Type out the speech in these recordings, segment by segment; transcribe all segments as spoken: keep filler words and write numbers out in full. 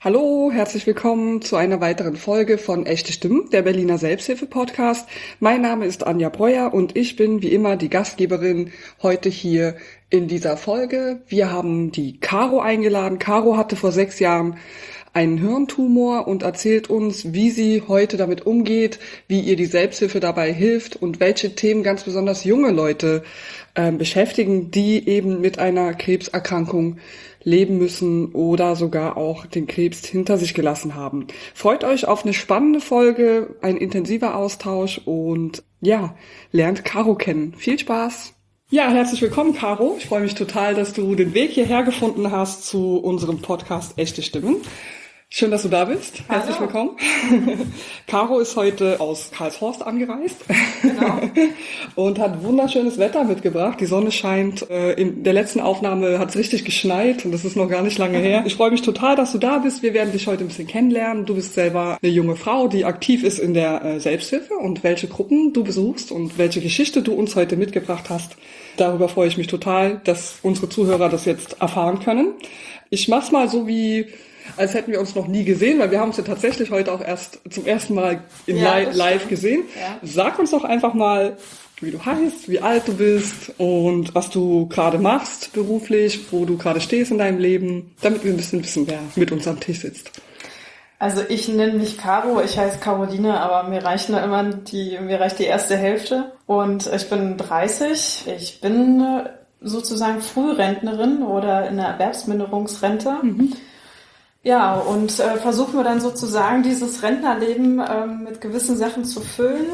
Hallo, herzlich willkommen zu einer weiteren Folge von Echte Stimmen, der Berliner Selbsthilfe-Podcast. Mein Name ist Anja Breuer und ich bin wie immer die Gastgeberin heute hier in dieser Folge. Wir haben die Caro eingeladen. Caro hatte vor sechs Jahren einen Hirntumor und erzählt uns, wie sie heute damit umgeht, wie ihr die Selbsthilfe dabei hilft und welche Themen ganz besonders junge Leute äh, beschäftigen, die eben mit einer Krebserkrankung leben müssen oder sogar auch den Krebs hinter sich gelassen haben. Freut euch auf eine spannende Folge, ein intensiver Austausch und ja, lernt Caro kennen. Viel Spaß! Ja, herzlich willkommen, Caro. Ich freue mich total, dass du den Weg hierher gefunden hast zu unserem Podcast Echte Stimmen. Schön, dass du da bist. Herzlich Hallo. Willkommen. Caro ist heute aus Karlshorst angereist. Genau. Und hat wunderschönes Wetter mitgebracht. Die Sonne scheint. In der letzten Aufnahme hat es richtig geschneit und das ist noch gar nicht lange her. Ich freue mich total, dass du da bist. Wir werden dich heute ein bisschen kennenlernen. Du bist selber eine junge Frau, die aktiv ist in der Selbsthilfe und welche Gruppen du besuchst und welche Geschichte du uns heute mitgebracht hast. Darüber freue ich mich total, dass unsere Zuhörer das jetzt erfahren können. Ich mach's mal so wie als hätten wir uns noch nie gesehen, weil wir haben uns ja tatsächlich heute auch erst zum ersten Mal in ja, li- live gesehen. Ja. Sag uns doch einfach mal, wie du heißt, wie alt du bist und was du gerade machst beruflich, wo du gerade stehst in deinem Leben, damit wir ein bisschen wissen, wer mit uns am Tisch sitzt. Also ich nenne mich Caro, ich heiße Caroline, aber mir reicht nur immer die, mir reicht die erste Hälfte und ich bin dreißig. Ich bin sozusagen Frührentnerin oder in der Erwerbsminderungsrente. Mhm. Ja, und äh, versuchen wir dann sozusagen dieses Rentnerleben ähm, mit gewissen Sachen zu füllen.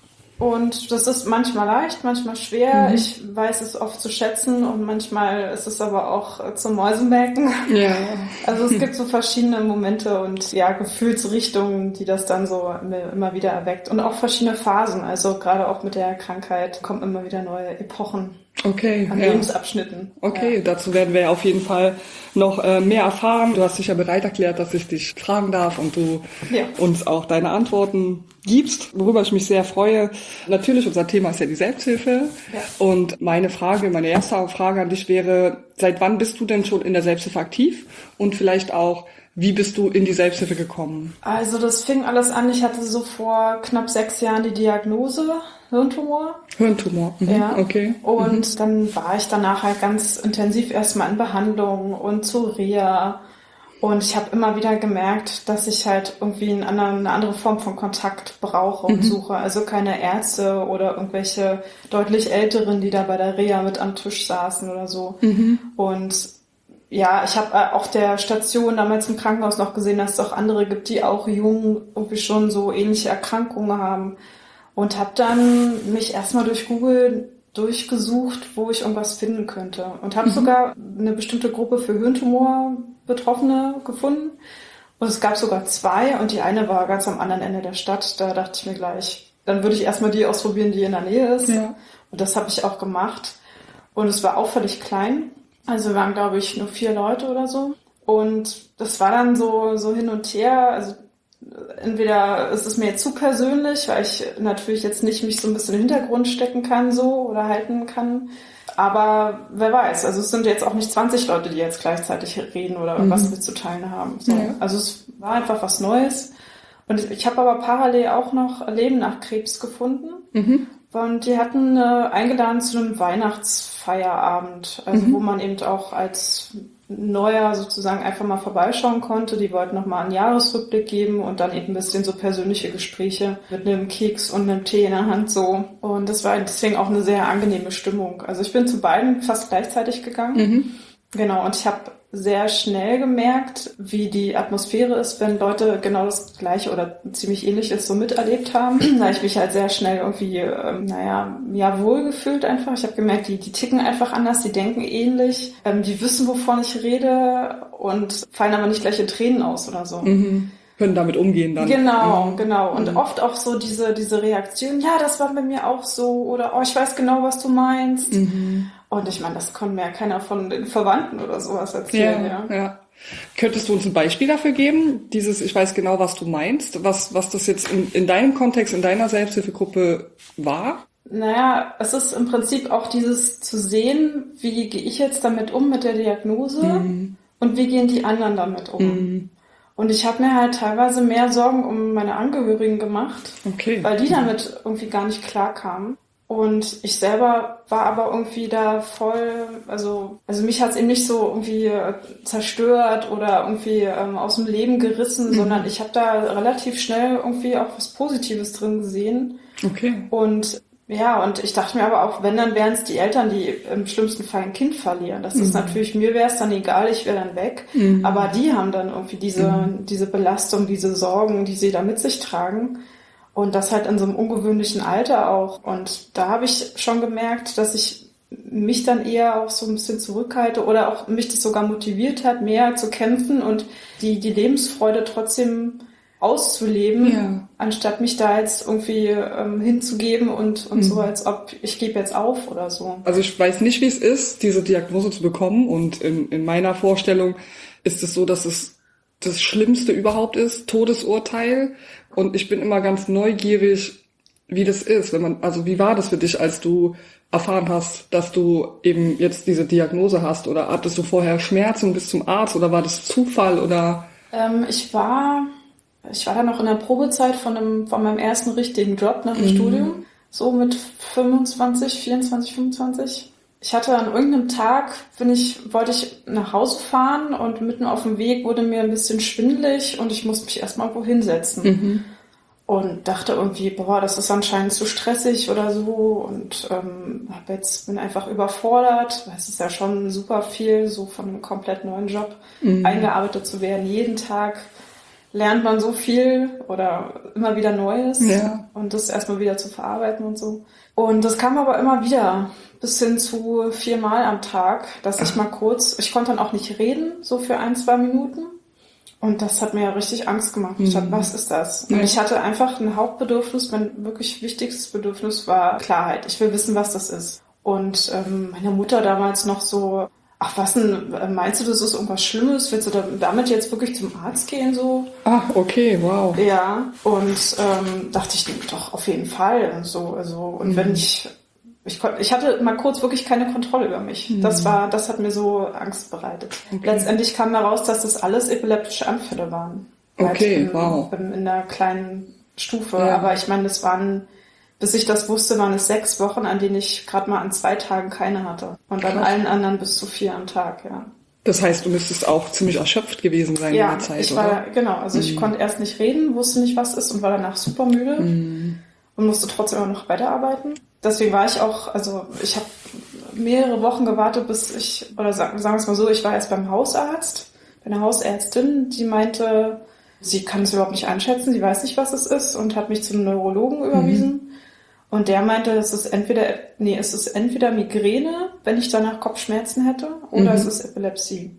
Und das ist manchmal leicht, manchmal schwer. Mhm. Ich weiß es oft zu schätzen und manchmal ist es aber auch äh, zum Mäusemelken. Ja. Also es gibt so verschiedene Momente und ja, Gefühlsrichtungen, die das dann so immer wieder erweckt. Und auch verschiedene Phasen. Also gerade auch mit der Krankheit kommen immer wieder neue Epochen. Okay, an ja. Lebensabschnitten. Okay, ja. Dazu werden wir auf jeden Fall noch äh, mehr erfahren. Du hast dich ja bereit erklärt, dass ich dich fragen darf und du ja. uns auch deine Antworten gibst, worüber ich mich sehr freue. Natürlich, unser Thema ist ja die Selbsthilfe. Ja. Und meine Frage, meine erste Frage an dich wäre, seit wann bist du denn schon in der Selbsthilfe aktiv? Und vielleicht auch, wie bist du in die Selbsthilfe gekommen? Also das fing alles an, ich hatte so vor knapp sechs Jahren die Diagnose, Hirntumor. Hirntumor, mhm. ja. Okay. Und mhm. dann war ich danach halt ganz intensiv erstmal in Behandlung und zur Reha. Und ich habe immer wieder gemerkt, dass ich halt irgendwie einen anderen, eine andere Form von Kontakt brauche und mhm. suche. Also keine Ärzte oder irgendwelche deutlich Älteren, die da bei der Reha mit am Tisch saßen oder so. Mhm. Und ja, ich habe auf der Station damals im Krankenhaus noch gesehen, dass es auch andere gibt, die auch jung irgendwie schon so ähnliche Erkrankungen haben. Und habe dann mich erstmal durch Google durchgesucht, wo ich irgendwas finden könnte. Und habe mhm. sogar eine bestimmte Gruppe für Hirntumor-Betroffene gefunden. Und es gab sogar zwei und die eine war ganz am anderen Ende der Stadt. Da dachte ich mir gleich, dann würde ich erstmal die ausprobieren, die in der Nähe ist. Ja. Und das habe ich auch gemacht. Und es war auffällig klein. Also wir waren, glaube ich, nur vier Leute oder so. Und das war dann so, so hin und her. Also entweder ist es mir jetzt zu persönlich, weil ich natürlich jetzt nicht mich so ein bisschen im Hintergrund stecken kann so oder halten kann. Aber wer weiß, also es sind jetzt auch nicht zwanzig Leute, die jetzt gleichzeitig reden oder mhm. was mitzuteilen haben. So. Ja. Also es war einfach was Neues. Und ich, ich habe aber parallel auch noch Leben nach Krebs gefunden. Mhm. Und die hatten äh, eingeladen zu einem Weihnachtsfeierabend, also mhm. wo man eben auch als Neuer sozusagen einfach mal vorbeischauen konnte. Die wollten nochmal einen Jahresrückblick geben und dann eben ein bisschen so persönliche Gespräche mit einem Keks und einem Tee in der Hand so. Und das war deswegen auch eine sehr angenehme Stimmung. Also ich bin zu beiden fast gleichzeitig gegangen. Mhm. Genau, und ich habe sehr schnell gemerkt, wie die Atmosphäre ist, wenn Leute genau das Gleiche oder ziemlich Ähnliches so miterlebt haben. Da habe ich mich halt sehr schnell irgendwie, ähm, naja, ja, wohlgefühlt einfach. Ich habe gemerkt, die, die ticken einfach anders, die denken ähnlich, ähm, die wissen, wovon ich rede und fallen aber nicht gleich in Tränen aus oder so. Mhm. Können damit umgehen dann. Genau, mhm. genau. Und mhm. oft auch so diese, diese Reaktion, ja, das war bei mir auch so oder oh, ich weiß genau, was du meinst. Mhm. Und ich meine, das konnte mir ja keiner von den Verwandten oder sowas erzählen. Ja, ja. ja. Könntest du uns ein Beispiel dafür geben? Dieses, ich weiß genau, was du meinst, was, was das jetzt in, in deinem Kontext, in deiner Selbsthilfegruppe war? Naja, es ist im Prinzip auch dieses zu sehen, wie gehe ich jetzt damit um mit der Diagnose mhm. und wie gehen die anderen damit um. Mhm. Und ich habe mir halt teilweise mehr Sorgen um meine Angehörigen gemacht, Okay. weil die damit irgendwie gar nicht klarkamen. Und ich selber war aber irgendwie da voll, also also mich hat's eben nicht so irgendwie äh, zerstört oder irgendwie ähm, aus dem Leben gerissen, Mhm. sondern ich habe da relativ schnell irgendwie auch was Positives drin gesehen. Okay. Und ja, und ich dachte mir aber auch, wenn, dann wären es die Eltern, die im schlimmsten Fall ein Kind verlieren. Das ist Mhm. natürlich, mir wäre es dann egal, ich wäre dann weg. Mhm. Aber die haben dann irgendwie diese, Mhm. diese Belastung, diese Sorgen, die sie da mit sich tragen. Und das halt in so einem ungewöhnlichen Alter auch. Und da habe ich schon gemerkt, dass ich mich dann eher auch so ein bisschen zurückhalte oder auch mich das sogar motiviert hat, mehr zu kämpfen und die, die Lebensfreude trotzdem auszuleben, Ja. anstatt mich da jetzt irgendwie ähm, hinzugeben und, und Mhm. so, als ob ich gebe jetzt auf oder so. Also ich weiß nicht, wie es ist, diese Diagnose zu bekommen. Und in, in meiner Vorstellung ist es so, dass es das Schlimmste überhaupt ist, Todesurteil. Und ich bin immer ganz neugierig, wie das ist. Wenn man, also wie war das für dich, als du erfahren hast, dass du eben jetzt diese Diagnose hast? Oder hattest du vorher Schmerzen bis zum Arzt? Oder war das Zufall? Oder? Ähm, ich war, ich war dann noch in der Probezeit von einem, von meinem ersten richtigen Job nach dem Mhm. Studium. So mit fünfundzwanzig, vierundzwanzig, fünfundzwanzig. Ich hatte an irgendeinem Tag, bin ich, wollte ich nach Hause fahren und mitten auf dem Weg wurde mir ein bisschen schwindelig und ich musste mich erstmal irgendwo hinsetzen. Mhm. Und dachte irgendwie, boah, das ist anscheinend zu stressig oder so und ähm, hab jetzt, bin einfach überfordert, weil es ist ja schon super viel, so von einem komplett neuen Job Mhm. eingearbeitet zu werden. Jeden Tag lernt man so viel oder immer wieder Neues Ja. und das erstmal wieder zu verarbeiten und so. Und das kam aber immer wieder, bis hin zu viermal am Tag, dass ich mal kurz, ich konnte dann auch nicht reden, so für ein, zwei Minuten. Und das hat mir ja richtig Angst gemacht. Ich dachte, Mhm. was ist das? Und Ja. ich hatte einfach ein Hauptbedürfnis, mein wirklich wichtigstes Bedürfnis war Klarheit. Ich will wissen, was das ist. Und ähm, meine Mutter damals noch so, ach was denn, meinst du, das ist irgendwas Schlimmes? Willst du da, damit jetzt wirklich zum Arzt gehen so? Ah, okay, wow. Ja, und ähm, dachte ich, doch, auf jeden Fall. Und so, also, und Mhm. wenn ich, ich konnte, ich hatte mal kurz wirklich keine Kontrolle über mich. Mhm. Das war, das hat mir so Angst bereitet. Okay. Letztendlich kam heraus, dass das alles epileptische Anfälle waren. Okay, Halt in, wow. in, in der kleinen Stufe. Ja. Aber ich meine, das waren, bis ich das wusste, waren es sechs Wochen, an denen ich gerade mal an zwei Tagen keine hatte. Und an Krass. allen anderen bis zu vier am Tag, ja. Das heißt, du müsstest auch ziemlich erschöpft gewesen sein in Ja, der Zeit, ich oder? war, genau, also ich Mhm. konnte erst nicht reden, wusste nicht, was ist und war danach super müde Mhm. und musste trotzdem auch noch weiterarbeiten. Deswegen war ich auch, also ich habe mehrere Wochen gewartet, bis ich, oder sagen, sagen wir es mal so, ich war erst beim Hausarzt, bei einer Hausärztin, die meinte, sie kann es überhaupt nicht einschätzen, sie weiß nicht, was es ist und hat mich zum Neurologen überwiesen. Und der meinte, es ist entweder, nee, es ist entweder Migräne, wenn ich danach Kopfschmerzen hätte, oder Mhm. es ist Epilepsie.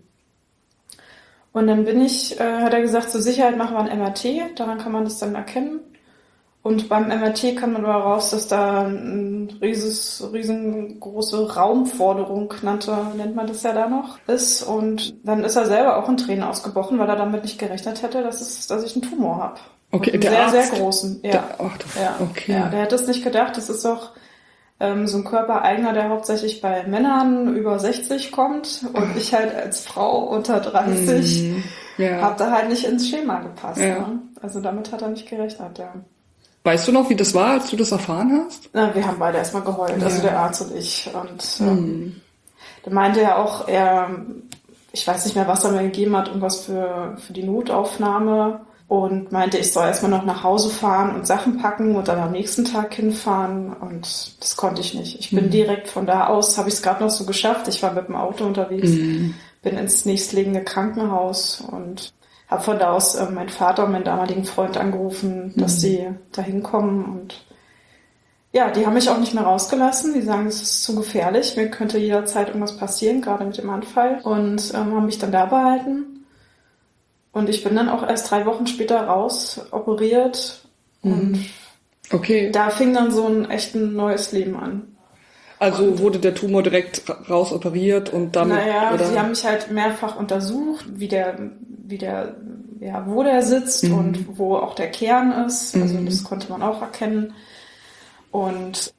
Und dann bin ich, äh, hat er gesagt, zur Sicherheit machen wir ein M R T, daran kann man das dann erkennen. Und beim M R T kam dann aber raus, dass da eine rieses, riesengroße Raumforderung, nannte, nennt man das ja da noch, ist. Und dann ist er selber auch in Tränen ausgebrochen, weil er damit nicht gerechnet hätte, dass, es, dass ich einen Tumor habe. Okay, Einen der sehr, Arzt, sehr großen. Ja. Der, ach, das, Ja, okay. ja, der hätte es nicht gedacht. Das ist auch ähm, so ein Körpereigner, der hauptsächlich bei Männern über sechzig kommt. Und ich halt als Frau unter dreißig Mhm. Ja. habe da halt nicht ins Schema gepasst. Ja. Ne? Also damit hat er nicht gerechnet, ja. Weißt du noch, wie das war, als du das erfahren hast? Na, wir haben beide erstmal geheult, also Ja. der Arzt und ich. Und ähm, Mhm. der meinte ja auch, er, ich weiß nicht mehr, was er mir gegeben hat, irgendwas für, für die Notaufnahme. Und meinte, ich soll erstmal noch nach Hause fahren und Sachen packen und dann am nächsten Tag hinfahren. Und das konnte ich nicht. Ich bin Mhm. direkt von da aus, habe ich es gerade noch so geschafft. Ich war mit dem Auto unterwegs, Mhm. bin ins nächstliegende Krankenhaus und habe von da aus äh, meinen Vater und meinen damaligen Freund angerufen, dass Mhm. sie da hinkommen. Und ja, die haben mich auch nicht mehr rausgelassen. Die sagen, es ist zu gefährlich, mir könnte jederzeit irgendwas passieren, gerade mit dem Anfall. Und ähm, haben mich dann da behalten. Und ich bin dann auch erst drei Wochen später raus, operiert. Und Mhm. Okay, da fing dann so ein echt ein neues Leben an. also wurde der Tumor direkt ra- rausoperiert und dann... Naja, oder? sie haben mich halt mehrfach untersucht, wie der, wie der, ja, wo der sitzt Mhm. und wo auch der Kern ist. Also Mhm. das konnte man auch erkennen. Und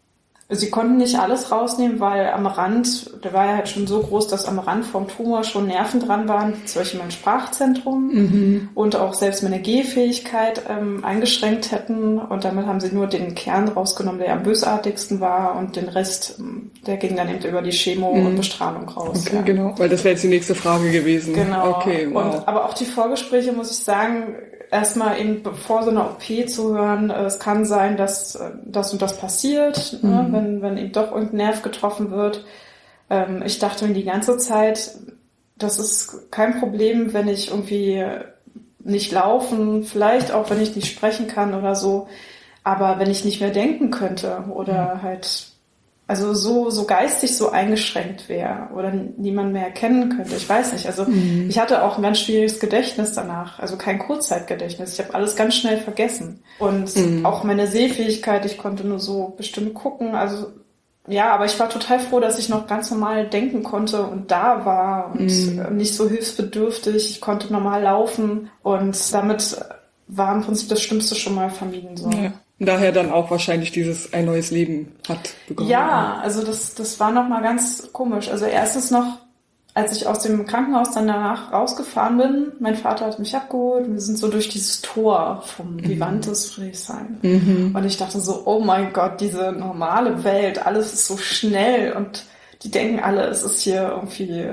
Sie konnten nicht alles rausnehmen, weil am Rand, der war ja halt schon so groß, dass am Rand vom Tumor schon Nerven dran waren, zum Beispiel mein Sprachzentrum mhm. und auch selbst meine Gehfähigkeit ähm, eingeschränkt hätten. Und damit haben sie nur den Kern rausgenommen, der am bösartigsten war, und den Rest, der ging dann eben über die Chemo mhm. und Bestrahlung raus. Okay, ja. genau, weil das wäre jetzt die nächste Frage gewesen. Genau. Okay, wow. Und, aber auch die Vorgespräche, muss ich sagen, erstmal eben bevor so einer O P zu hören, es kann sein, dass das und das passiert, mhm. ne, wenn, wenn eben doch irgendein Nerv getroffen wird. Ähm, ich dachte mir die ganze Zeit, das ist kein Problem, wenn ich irgendwie nicht laufen, vielleicht auch, wenn ich nicht sprechen kann oder so, aber wenn ich nicht mehr denken könnte oder mhm. halt also so so geistig so eingeschränkt wäre oder niemand mehr erkennen könnte. Ich weiß nicht. Also mhm. ich hatte auch ein ganz schwieriges Gedächtnis danach. Also kein Kurzzeitgedächtnis. Ich habe alles ganz schnell vergessen. Und mhm. auch meine Sehfähigkeit, ich konnte nur so bestimmt gucken. Also ja, aber ich war total froh, dass ich noch ganz normal denken konnte und da war und mhm. nicht so hilfsbedürftig. Ich konnte normal laufen und damit war im Prinzip das Schlimmste schon mal vermieden. So. Ja. Daher dann auch wahrscheinlich dieses ein neues Leben hat begonnen. Ja, also das, das war nochmal ganz komisch. Also erstens noch, als ich aus dem Krankenhaus dann danach rausgefahren bin, mein Vater hat mich abgeholt und wir sind so durch dieses Tor vom mhm. Vivantes Friedrichshain. Mhm. Und ich dachte so, oh mein Gott, diese normale Welt, alles ist so schnell und die denken alle, es ist hier irgendwie,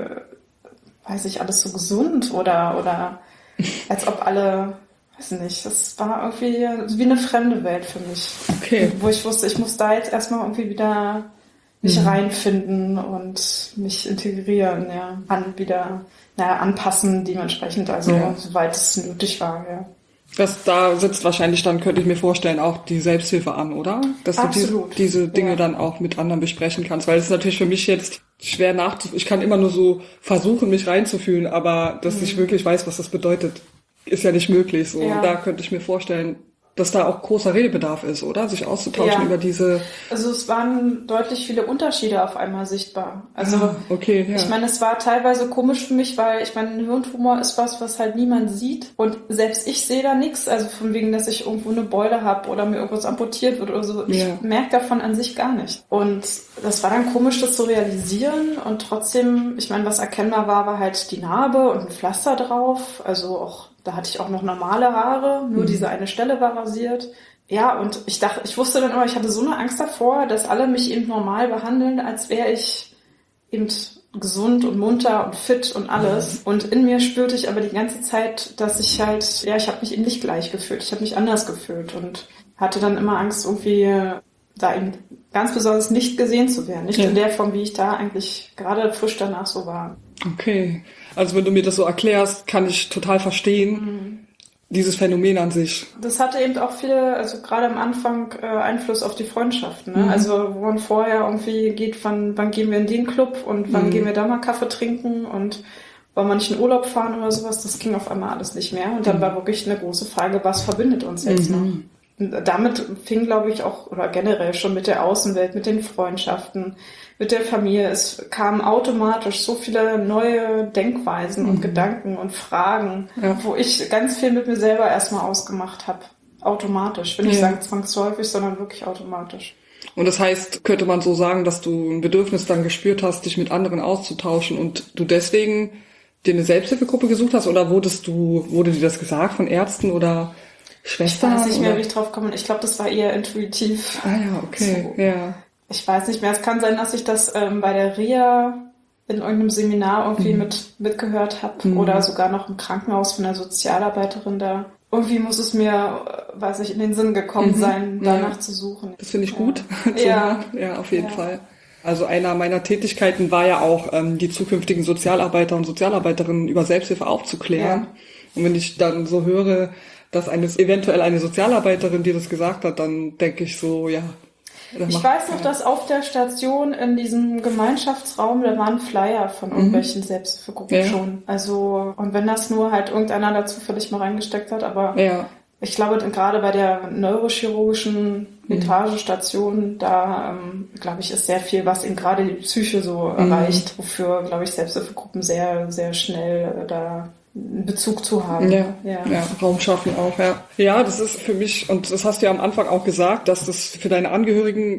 weiß ich, alles so gesund oder, oder als ob alle... Weiß nicht, das war irgendwie wie eine fremde Welt für mich. Okay. Wo ich wusste, ich muss da jetzt erstmal irgendwie wieder mich mhm. reinfinden und mich integrieren, ja. An, wieder, naja, anpassen dementsprechend, also ja. soweit es nötig war, ja. Das, da sitzt wahrscheinlich dann, könnte ich mir vorstellen, auch die Selbsthilfe an, oder? Dass Absolut. du die, diese Dinge ja. dann auch mit anderen besprechen kannst, weil es ist natürlich für mich jetzt schwer nachzufühlen. Ich kann immer nur so versuchen, mich reinzufühlen, aber dass mhm. ich wirklich weiß, was das bedeutet, ist ja nicht möglich. So. Ja. Da könnte ich mir vorstellen, dass da auch großer Redebedarf ist, oder? Sich auszutauschen ja. über diese... Also es waren deutlich viele Unterschiede auf einmal sichtbar. Also ah, okay, ja. ich meine, es war teilweise komisch für mich, weil ich meine, ein Hirntumor ist was, was halt niemand sieht. Und selbst ich sehe da nichts. Also von wegen, dass ich irgendwo eine Beule habe oder mir irgendwas amputiert wird oder so. Ich ja. merke davon an sich gar nicht. Und das war dann komisch, das zu realisieren. Und trotzdem, ich meine, was erkennbar war, war halt die Narbe und ein Pflaster drauf. Also auch da hatte ich auch noch normale Haare, nur mhm. diese eine Stelle war rasiert. Ja, und ich dachte, ich wusste dann immer, ich hatte so eine Angst davor, dass alle mich eben normal behandeln, als wäre ich eben gesund und munter und fit und alles. Und in mir spürte ich aber die ganze Zeit, dass ich halt, ja, ich habe mich eben nicht gleich gefühlt. Ich habe mich anders gefühlt und hatte dann immer Angst, irgendwie da eben ganz besonders nicht gesehen zu werden. Nicht ja. in der Form, wie ich da eigentlich gerade frisch danach so war. Okay. Also wenn du mir das so erklärst, kann ich total verstehen, mhm. dieses Phänomen an sich. Das hatte eben auch viele, also gerade am Anfang, äh, Einfluss auf die Freundschaften. Ne? Mhm. Also wo man vorher irgendwie geht, wann, wann gehen wir in den Club und wann mhm. gehen wir da mal Kaffee trinken und wollen wir nicht in Urlaub fahren oder sowas, das ging auf einmal alles nicht mehr. Und dann mhm. war wirklich eine große Frage, was verbindet uns jetzt mhm. noch? Und damit fing, glaube ich, auch, oder generell schon mit der Außenwelt, mit den Freundschaften, mit der Familie. Es kamen automatisch so viele neue Denkweisen mhm. und Gedanken und Fragen, ja. wo ich ganz viel mit mir selber erstmal ausgemacht habe. Automatisch. Ich will nicht ja. sagen zwangsläufig, sondern wirklich automatisch. Und das heißt, könnte man so sagen, dass du ein Bedürfnis dann gespürt hast, dich mit anderen auszutauschen und du deswegen dir eine Selbsthilfegruppe gesucht hast, oder wurdest du, wurde dir das gesagt von Ärzten oder Schwestern? Ich weiß nicht mehr, oder? wie ich drauf komme. Ich glaube, das war eher intuitiv. Ah ja, okay, so. ja. Ich weiß nicht mehr. Es kann sein, dass ich das ähm, bei der Reha in irgendeinem Seminar irgendwie mhm. mit mitgehört habe mhm. oder sogar noch im Krankenhaus von einer Sozialarbeiterin da. Irgendwie muss es mir, weiß ich, in den Sinn gekommen mhm. sein, danach ja. zu suchen. Das finde ich ja. gut. Ja. ja, auf jeden ja. Fall. Also einer meiner Tätigkeiten war ja auch, ähm, die zukünftigen Sozialarbeiter und Sozialarbeiterinnen über Selbsthilfe aufzuklären. Ja. Und wenn ich dann so höre, dass eine, eventuell eine Sozialarbeiterin dir das gesagt hat, dann denke ich so, ja. Ich weiß noch, ja. dass auf der Station in diesem Gemeinschaftsraum, da waren Flyer von irgendwelchen mhm. Selbsthilfegruppen ja. schon. Also, und wenn das nur halt irgendeiner da zufällig mal reingesteckt hat, aber ja. ich glaube, gerade bei der neurochirurgischen Etagestation, mhm. da, ähm, glaube ich, ist sehr viel, was eben gerade die Psyche so mhm. erreicht, wofür, glaube ich, Selbsthilfegruppen sehr, sehr schnell äh, da einen Bezug zu haben. Ja, ja. ja, Raum schaffen auch, ja. Ja, das ist für mich, und das hast du ja am Anfang auch gesagt, dass das für deine Angehörigen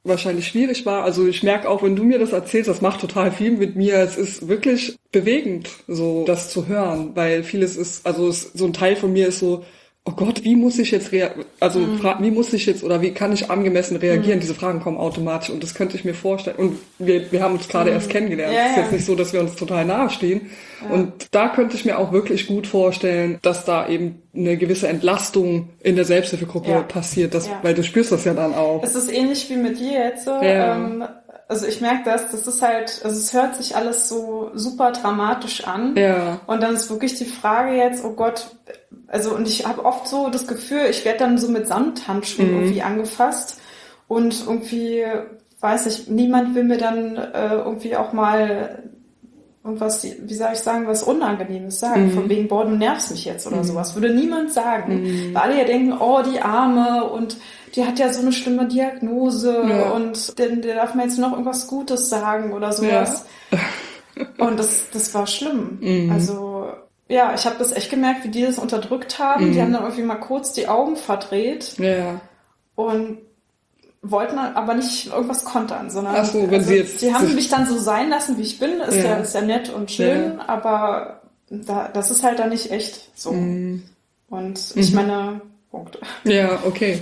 wahrscheinlich schwierig war. Also ich merke auch, wenn du mir das erzählst, das macht total viel mit mir. Es ist wirklich bewegend, so das zu hören, weil vieles ist, also es, so ein Teil von mir ist so, oh Gott, wie muss ich jetzt rea- also Mhm. fra- wie muss ich jetzt oder wie kann ich angemessen reagieren? Mhm. Diese Fragen kommen automatisch und das könnte ich mir vorstellen. Und wir, wir haben uns gerade Mhm. erst kennengelernt. Ja, Es ist ja. jetzt nicht so, dass wir uns total nahe stehen. Ja. Und da könnte ich mir auch wirklich gut vorstellen, dass da eben eine gewisse Entlastung in der Selbsthilfegruppe Ja. passiert, das, Ja. weil du spürst das ja dann auch. Es ist ähnlich wie mit dir jetzt. So. Ja. Ähm, also ich merke das, das ist halt, also es hört sich alles so super dramatisch an. Ja. Und dann ist wirklich die Frage jetzt, oh Gott, also und ich habe oft so das Gefühl, ich werde dann so mit Samthandschuhen Mhm. irgendwie angefasst und irgendwie, weiß ich, niemand will mir dann äh, irgendwie auch mal irgendwas, wie soll ich sagen, was Unangenehmes sagen, Mhm. von wegen, boah, du nervst mich jetzt oder Mhm. sowas. Würde niemand sagen. Mhm. Weil alle ja denken, oh, die Arme und die hat ja so eine schlimme Diagnose Ja. und der, der darf mir jetzt noch irgendwas Gutes sagen oder sowas. Und das, das war schlimm. Mhm. Also, ja, ich habe das echt gemerkt, wie die das unterdrückt haben. Mhm. Die haben dann irgendwie mal kurz die Augen verdreht Ja. und wollten dann aber nicht irgendwas kontern, sondern Ach so, wenn sie jetzt- die haben mich dann so sein lassen, wie ich bin. Ist ja, Ja. ist ja nett und schön, aber da, das ist halt dann nicht echt so. Mhm. Und ich Mhm. meine, Punkt. Ja, okay.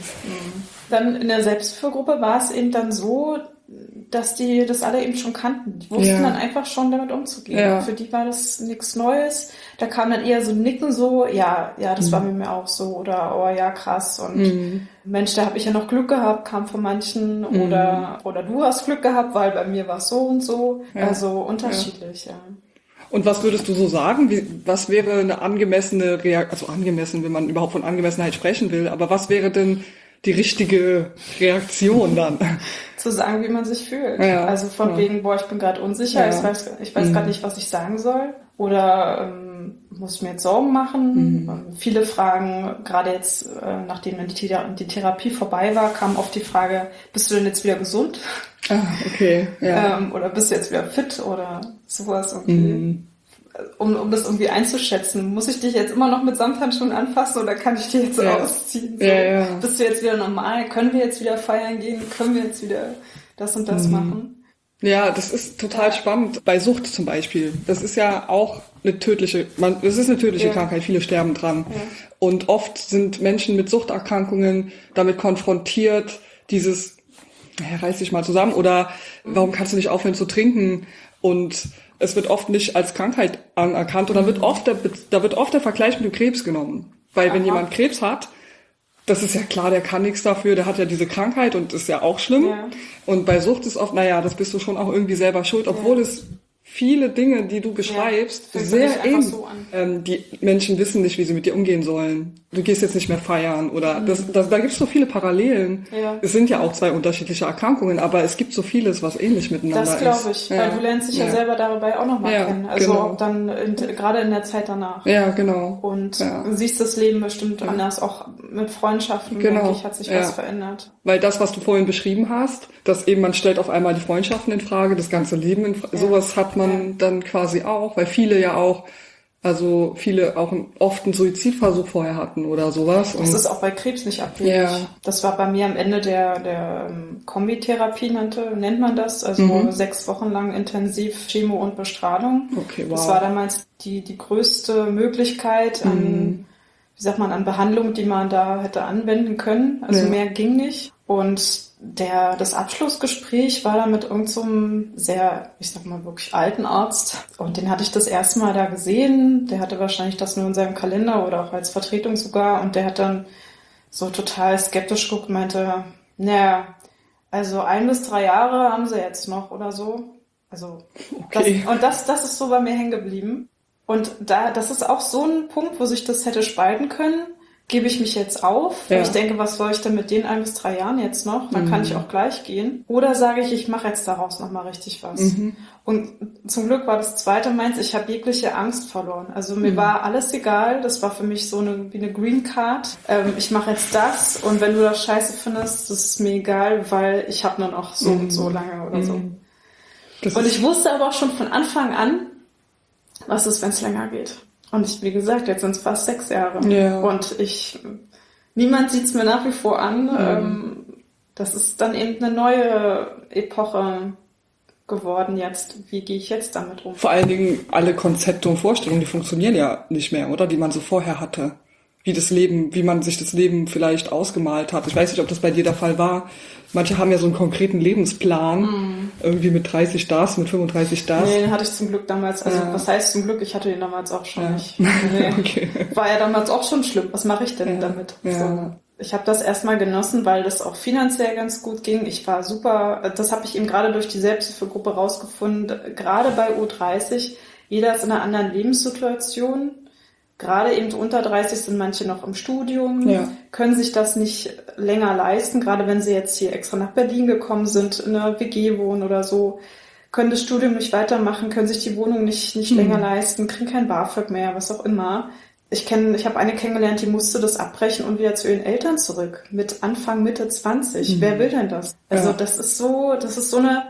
Dann in der Selbsthilfegruppe war es eben dann so, dass die das alle eben schon kannten. Die wussten Ja. dann einfach schon damit umzugehen. Ja. Für die war das nichts Neues. Da kam dann eher so ein Nicken so, ja, ja, das Mhm. war mit mir auch so oder oh ja, krass und Mhm. Mensch, da habe ich ja noch Glück gehabt, kam von manchen Mhm. oder oder du hast Glück gehabt, weil bei mir war es so und so. Ja. Also unterschiedlich, ja. Und was würdest du so sagen? Wie, was wäre eine angemessene Reaktion, also angemessen, wenn man überhaupt von Angemessenheit sprechen will, aber was wäre denn die richtige Reaktion dann? Zu sagen, wie man sich fühlt. Ja, Also von ja. wegen, boah, ich bin gerade unsicher, Ja. ich weiß, ich weiß Mhm. gerade nicht, was ich sagen soll. Oder ähm, muss ich mir jetzt Sorgen machen? Mhm. Ähm, viele Fragen, gerade jetzt, äh, nachdem die, Thera- die Therapie vorbei war, kam oft die Frage, bist du denn jetzt wieder gesund? Ah, okay, ja. Ähm, oder bist du jetzt wieder fit oder sowas irgendwie? Mhm. Um, um das irgendwie einzuschätzen, muss ich dich jetzt immer noch mit Samthandschuhen anfassen oder kann ich die jetzt Ja. ausziehen? So, Ja, ja. Bist du jetzt wieder normal? Können wir jetzt wieder feiern gehen? Können wir jetzt wieder das und das Mhm. machen? Ja, das ist total Ja. spannend. Bei Sucht zum Beispiel. Das ist ja auch eine tödliche, man, das ist eine tödliche Ja. Krankheit. Viele sterben dran. Ja. Und oft sind Menschen mit Suchterkrankungen damit konfrontiert, dieses, naja, reiß dich mal zusammen oder warum kannst du nicht aufhören zu trinken? Und es wird oft nicht als Krankheit anerkannt und dann wird oft der, da wird oft der Vergleich mit dem Krebs genommen. Weil wenn Aha. jemand Krebs hat, das ist ja klar, der kann nichts dafür, der hat ja diese Krankheit und ist ja auch schlimm. Ja. Und bei Sucht ist oft, naja, das bist du schon auch irgendwie selber schuld, obwohl Ja. es viele Dinge, die du beschreibst, fühlt sich sehr einfach ähnlich. so an. Ähm, die Menschen wissen nicht, wie sie mit dir umgehen sollen. Du gehst jetzt nicht mehr feiern oder das, das, da gibt es so viele Parallelen. Ja. Es sind ja auch zwei unterschiedliche Erkrankungen, aber es gibt so vieles, was ähnlich miteinander ist. Das glaube ich, Ja. weil du lernst dich ja, Ja. selber dabei auch nochmal Ja, kennen. Also genau. dann in, gerade in der Zeit danach. Ja, genau. Und Ja. du siehst das Leben bestimmt anders, auch mit Freundschaften, Genau. denke ich, hat sich Ja. was verändert. Weil das, was du vorhin beschrieben hast, dass eben man stellt auf einmal die Freundschaften in Frage, das ganze Leben in Frage, Ja. sowas hat man Ja. dann quasi auch, weil viele ja auch, also viele auch einen, oft einen Suizidversuch vorher hatten oder sowas. Das Und ist auch bei Krebs nicht abwegig. Ja. Das war bei mir am Ende der, der ähm, Kombitherapie, nannte, nennt man das. Also Mhm. sechs Wochen lang intensiv Chemo und Bestrahlung. okay, wow. Das war damals die, die größte Möglichkeit an, Mhm. wie sagt man, an Behandlung, die man da hätte anwenden können. Also Ja. mehr ging nicht. Und der, das Abschlussgespräch war da mit irgendeinem so einem sehr, ich sag mal, wirklich alten Arzt. Und den hatte ich das erste Mal da gesehen. Der hatte wahrscheinlich das nur in seinem Kalender oder auch als Vertretung sogar. Und der hat dann so total skeptisch geguckt und meinte, naja, also ein bis drei Jahre haben sie jetzt noch oder so. Also, Okay. das, und das, das ist so bei mir hängen geblieben. Und da, das ist auch so ein Punkt, wo sich das hätte spalten können. Gebe ich mich jetzt auf? Weil Ja. ich denke, was soll ich denn mit den ein bis drei Jahren jetzt noch? Dann Mhm. kann ich auch gleich gehen. Oder sage ich, ich mache jetzt daraus nochmal richtig was. Mhm. Und zum Glück war das zweite meins, ich habe jegliche Angst verloren. Also mir Mhm. war alles egal. Das war für mich so eine, wie eine Green Card. Ähm, ich mache jetzt das und wenn du das scheiße findest, das ist mir egal, weil ich habe nur noch so Mhm. und so lange oder so. Mhm. Das Und ist- ich wusste aber auch schon von Anfang an, was ist, wenn es länger geht. Und ich, wie gesagt, jetzt sind es fast sechs Jahre. Ja. Und ich, niemand sieht es mir nach wie vor an. Ähm, das ist dann eben eine neue Epoche geworden jetzt. Wie gehe ich jetzt damit um? Vor allen Dingen alle Konzepte und Vorstellungen, die funktionieren ja nicht mehr, oder? Die man so vorher hatte. Wie das Leben, wie man sich das Leben vielleicht ausgemalt hat. Ich weiß nicht, ob das bei dir der Fall war. Manche haben ja so einen konkreten Lebensplan. Mm. Irgendwie mit dreißig das, mit fünfunddreißig das. Nee, den hatte ich zum Glück damals. Also ja. Was heißt zum Glück? Ich hatte den damals auch schon ja. nicht. Nee. Okay. War ja damals auch schon schlimm. Was mache ich denn ja. damit? Ja. So. Ich habe das erstmal genossen, weil das auch finanziell ganz gut ging. Ich war super, das habe ich eben gerade durch die Selbsthilfegruppe rausgefunden, gerade bei U dreißig, jeder ist in einer anderen Lebenssituation. Gerade eben unter dreißig sind manche noch im Studium, ja. können sich das nicht länger leisten, gerade wenn sie jetzt hier extra nach Berlin gekommen sind, in einer W G wohnen oder so, können das Studium nicht weitermachen, können sich die Wohnung nicht, nicht mhm. länger leisten, kriegen kein BAföG mehr, was auch immer. Ich kenne, ich habe eine kennengelernt, die musste das abbrechen und wieder zu ihren Eltern zurück. Mit Anfang, Mitte zwanzig. Mhm. Wer will denn das? Also ja. das ist so, das ist so eine,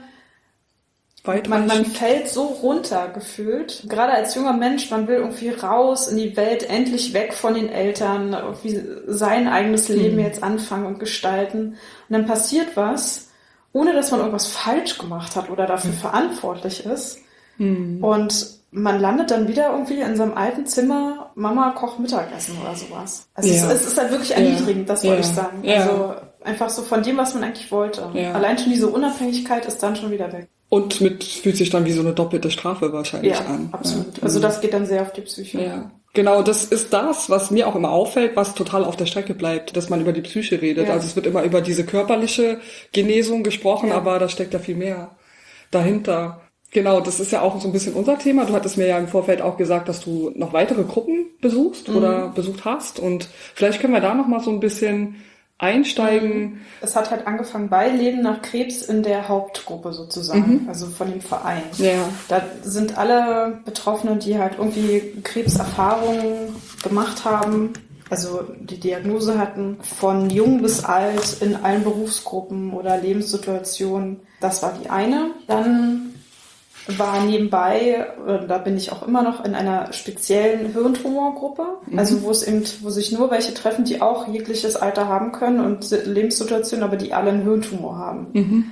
man, man fällt so runter gefühlt. Gerade als junger Mensch, man will irgendwie raus in die Welt, endlich weg von den Eltern, irgendwie sein eigenes Leben mhm. jetzt anfangen und gestalten. Und dann passiert was, ohne dass man irgendwas falsch gemacht hat oder dafür mhm. verantwortlich ist. Mhm. Und man landet dann wieder irgendwie in seinem alten Zimmer, Mama kocht Mittagessen oder sowas. Also ja. es, es ist halt wirklich erniedrigend, ja. das wollte ja. ich sagen. Ja. Also einfach so von dem, was man eigentlich wollte. Ja. Allein schon diese Unabhängigkeit ist dann schon wieder weg. Und mit fühlt sich dann wie so eine doppelte Strafe wahrscheinlich ja, an. Absolut. Ja. Also das geht dann sehr auf die Psyche. Ja. Genau, das ist das, was mir auch immer auffällt, was total auf der Strecke bleibt, dass man über die Psyche redet. Ja. Also es wird immer über diese körperliche Genesung gesprochen, ja. aber da steckt ja viel mehr dahinter. Genau, das ist ja auch so ein bisschen unser Thema. Du hattest mir ja im Vorfeld auch gesagt, dass du noch weitere Gruppen besuchst mhm. oder besucht hast. Und vielleicht können wir da noch mal so ein bisschen einsteigen. Es hat halt angefangen bei Leben nach Krebs in der Hauptgruppe sozusagen, mhm. also von dem Verein. Ja. Da sind alle Betroffenen, die halt irgendwie Krebserfahrungen gemacht haben, also die Diagnose hatten, von jung bis alt, in allen Berufsgruppen oder Lebenssituationen. Das war die eine. Dann war nebenbei, da bin ich auch immer noch in einer speziellen Hirntumorgruppe, mhm. also wo es eben, wo sich nur welche treffen, die auch jegliches Alter haben können und Lebenssituationen, aber die alle einen Hirntumor haben. Mhm.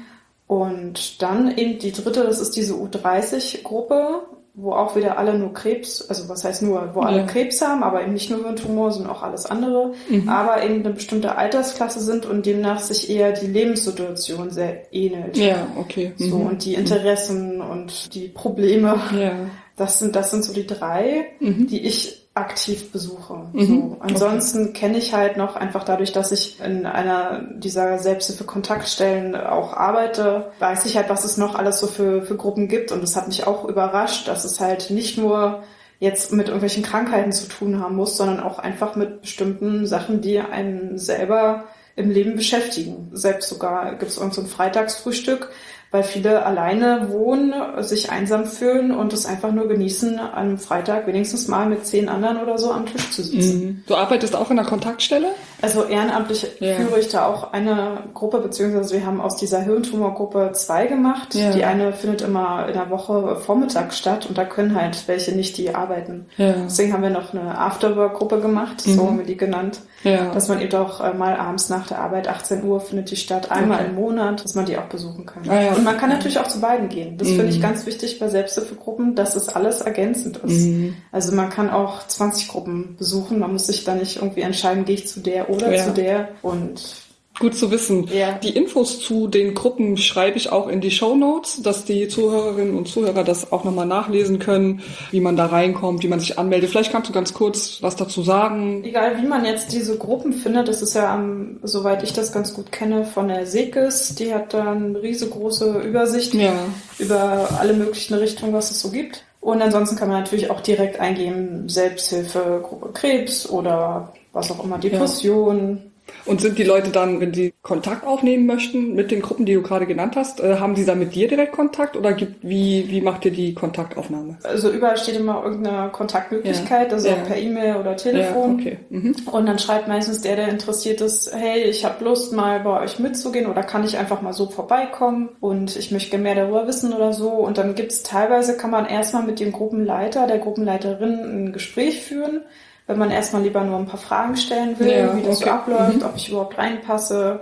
Und dann eben die dritte, das ist diese U dreißig Gruppe, wo auch wieder alle nur Krebs, also was heißt nur, wo alle ja. Krebs haben, aber eben nicht nur Hirntumor, sondern auch alles andere, mhm. aber eben eine bestimmte Altersklasse sind und demnach sich eher die Lebenssituation sehr ähnelt. Ja, okay. Mhm. So, und die Interessen mhm. und die Probleme, ja. das sind, das sind so die drei, mhm. die ich aktiv besuche. Mhm. So. Ansonsten okay. kenne ich halt noch einfach dadurch, dass ich in einer dieser Selbsthilfe-Kontaktstellen auch arbeite, weiß ich halt, was es noch alles so für, für Gruppen gibt. Und das hat mich auch überrascht, dass es halt nicht nur jetzt mit irgendwelchen Krankheiten zu tun haben muss, sondern auch einfach mit bestimmten Sachen, die einen selber im Leben beschäftigen. Selbst sogar gibt es irgend so ein Freitagsfrühstück, weil viele alleine wohnen, sich einsam fühlen und es einfach nur genießen, am Freitag wenigstens mal mit zehn anderen oder so am Tisch zu sitzen. Mhm. Du arbeitest auch in einer Kontaktstelle? Also ehrenamtlich ja. führe ich da auch eine Gruppe, beziehungsweise wir haben aus dieser Hirntumorgruppe zwei gemacht. Ja. Die eine findet immer in der Woche vormittags statt und da können halt welche nicht, die arbeiten. Ja. Deswegen haben wir noch eine Afterwork-Gruppe gemacht, mhm. so haben wir die genannt. Ja. Dass man eben auch mal abends nach der Arbeit, achtzehn Uhr findet die statt, einmal okay. im Monat, dass man die auch besuchen kann. Ah, ja. Und man kann natürlich auch zu beiden gehen. Das mhm. finde ich ganz wichtig bei Selbsthilfegruppen, dass es alles ergänzend ist. Mhm. Also man kann auch zwanzig Gruppen besuchen, man muss sich da nicht irgendwie entscheiden, gehe ich zu der oder ja. zu der und gut zu wissen. Ja. Die Infos zu den Gruppen schreibe ich auch in die Shownotes, dass die Zuhörerinnen und Zuhörer das auch nochmal nachlesen können, wie man da reinkommt, wie man sich anmeldet. Vielleicht kannst du ganz kurz was dazu sagen. Egal, wie man jetzt diese Gruppen findet, das ist ja, um, soweit ich das ganz gut kenne, von der SEKES. Die hat da eine riesengroße Übersicht ja. über alle möglichen Richtungen, was es so gibt. Und ansonsten kann man natürlich auch direkt eingeben, Selbsthilfe, Gruppe Krebs oder was auch immer, Depression. Ja. Und sind die Leute dann, wenn sie Kontakt aufnehmen möchten mit den Gruppen, die du gerade genannt hast, äh, haben sie dann mit dir direkt Kontakt oder gibt, wie, wie macht ihr die Kontaktaufnahme? Also überall steht immer irgendeine Kontaktmöglichkeit, ja. also ja. per E-Mail oder Telefon. Ja, okay. Mhm. Und dann schreibt meistens der, der interessiert ist, hey, ich habe Lust mal bei euch mitzugehen oder kann ich einfach mal so vorbeikommen und ich möchte mehr darüber wissen oder so. Und dann gibt's teilweise, kann man erstmal mit dem Gruppenleiter, der Gruppenleiterin ein Gespräch führen, wenn man erstmal lieber nur ein paar Fragen stellen will, ja, wie das okay. so abläuft, mhm. ob ich überhaupt reinpasse,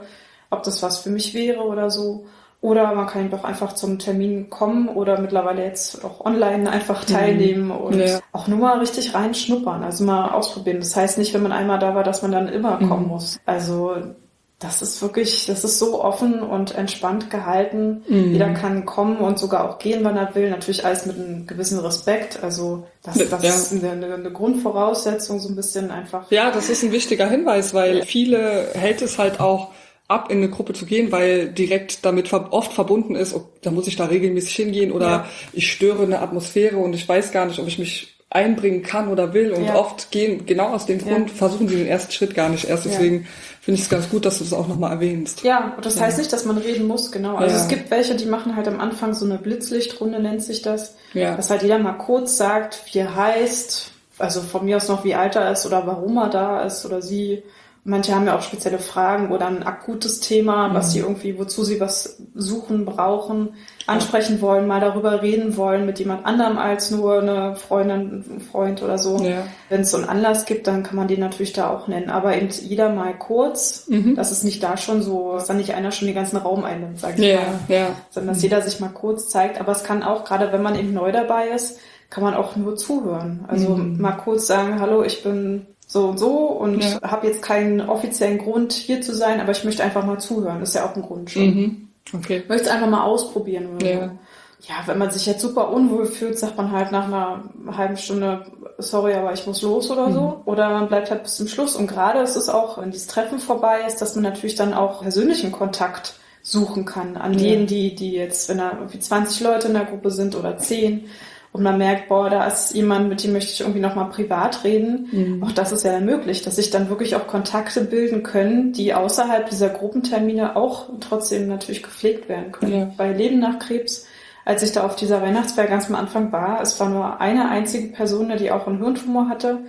ob das was für mich wäre oder so. Oder man kann doch einfach zum Termin kommen oder mittlerweile jetzt auch online einfach teilnehmen mhm. und ja. auch nur mal richtig reinschnuppern, also mal ausprobieren. Das heißt nicht, wenn man einmal da war, dass man dann immer kommen mhm. muss. Also das ist wirklich, das ist so offen und entspannt gehalten. Mhm. Jeder kann kommen und sogar auch gehen, wann er will. Natürlich alles mit einem gewissen Respekt. Also das, das ja. ist eine, eine Grundvoraussetzung, so ein bisschen einfach. Ja, das ist ein wichtiger Hinweis, weil viele hält es halt auch ab, in eine Gruppe zu gehen, weil direkt damit oft verbunden ist, oh, da muss ich da regelmäßig hingehen oder ja. ich störe eine Atmosphäre und ich weiß gar nicht, ob ich mich einbringen kann oder will und ja. oft gehen, genau aus dem Grund, ja. versuchen sie den ersten Schritt gar nicht erst, deswegen ja. finde ich es ganz gut, dass du das auch nochmal erwähnst. Ja, und das ja. heißt nicht, dass man reden muss, genau. Also ja. es gibt welche, die machen halt am Anfang so eine Blitzlichtrunde, nennt sich das, ja. dass halt jeder mal kurz sagt, wie er heißt, also von mir aus noch, wie alt er ist oder warum er da ist oder sie. Manche haben ja auch spezielle Fragen oder ein akutes Thema, was mhm. sie irgendwie, wozu sie was suchen, brauchen, ansprechen wollen, mal darüber reden wollen mit jemand anderem als nur eine Freundin, ein Freund oder so. Ja. Wenn es so einen Anlass gibt, dann kann man den natürlich da auch nennen. Aber eben jeder mal kurz, mhm. dass es nicht da schon so, dass dann nicht einer schon den ganzen Raum einnimmt, sag ich ja, mal. Ja. Sondern dass mhm. jeder sich mal kurz zeigt. Aber es kann auch, gerade wenn man eben neu dabei ist, kann man auch nur zuhören. Also mhm. mal kurz sagen, hallo, ich bin so und so und ja. habe jetzt keinen offiziellen Grund, hier zu sein, aber ich möchte einfach mal zuhören. Das ist ja auch ein Grund schon. Mhm. Okay. Ich möchte es einfach mal ausprobieren. Oder ja. So. Ja, wenn man sich jetzt super unwohl fühlt, sagt man halt nach einer halben Stunde, sorry, aber ich muss los oder mhm. so. Oder man bleibt halt bis zum Schluss. Und gerade ist es auch, wenn dieses Treffen vorbei ist, dass man natürlich dann auch persönlichen Kontakt suchen kann an ja. denen, die, die jetzt, wenn da irgendwie zwanzig Leute in der Gruppe sind oder zehn, und man merkt, boah, da ist jemand, mit dem möchte ich irgendwie nochmal privat reden. Mhm. Auch das ist ja möglich, dass sich dann wirklich auch Kontakte bilden können, die außerhalb dieser Gruppentermine auch trotzdem natürlich gepflegt werden können. Ja. Bei Leben nach Krebs, als ich da auf dieser Weihnachtsfeier ganz am Anfang war, es war nur eine einzige Person, die auch einen Hirntumor hatte.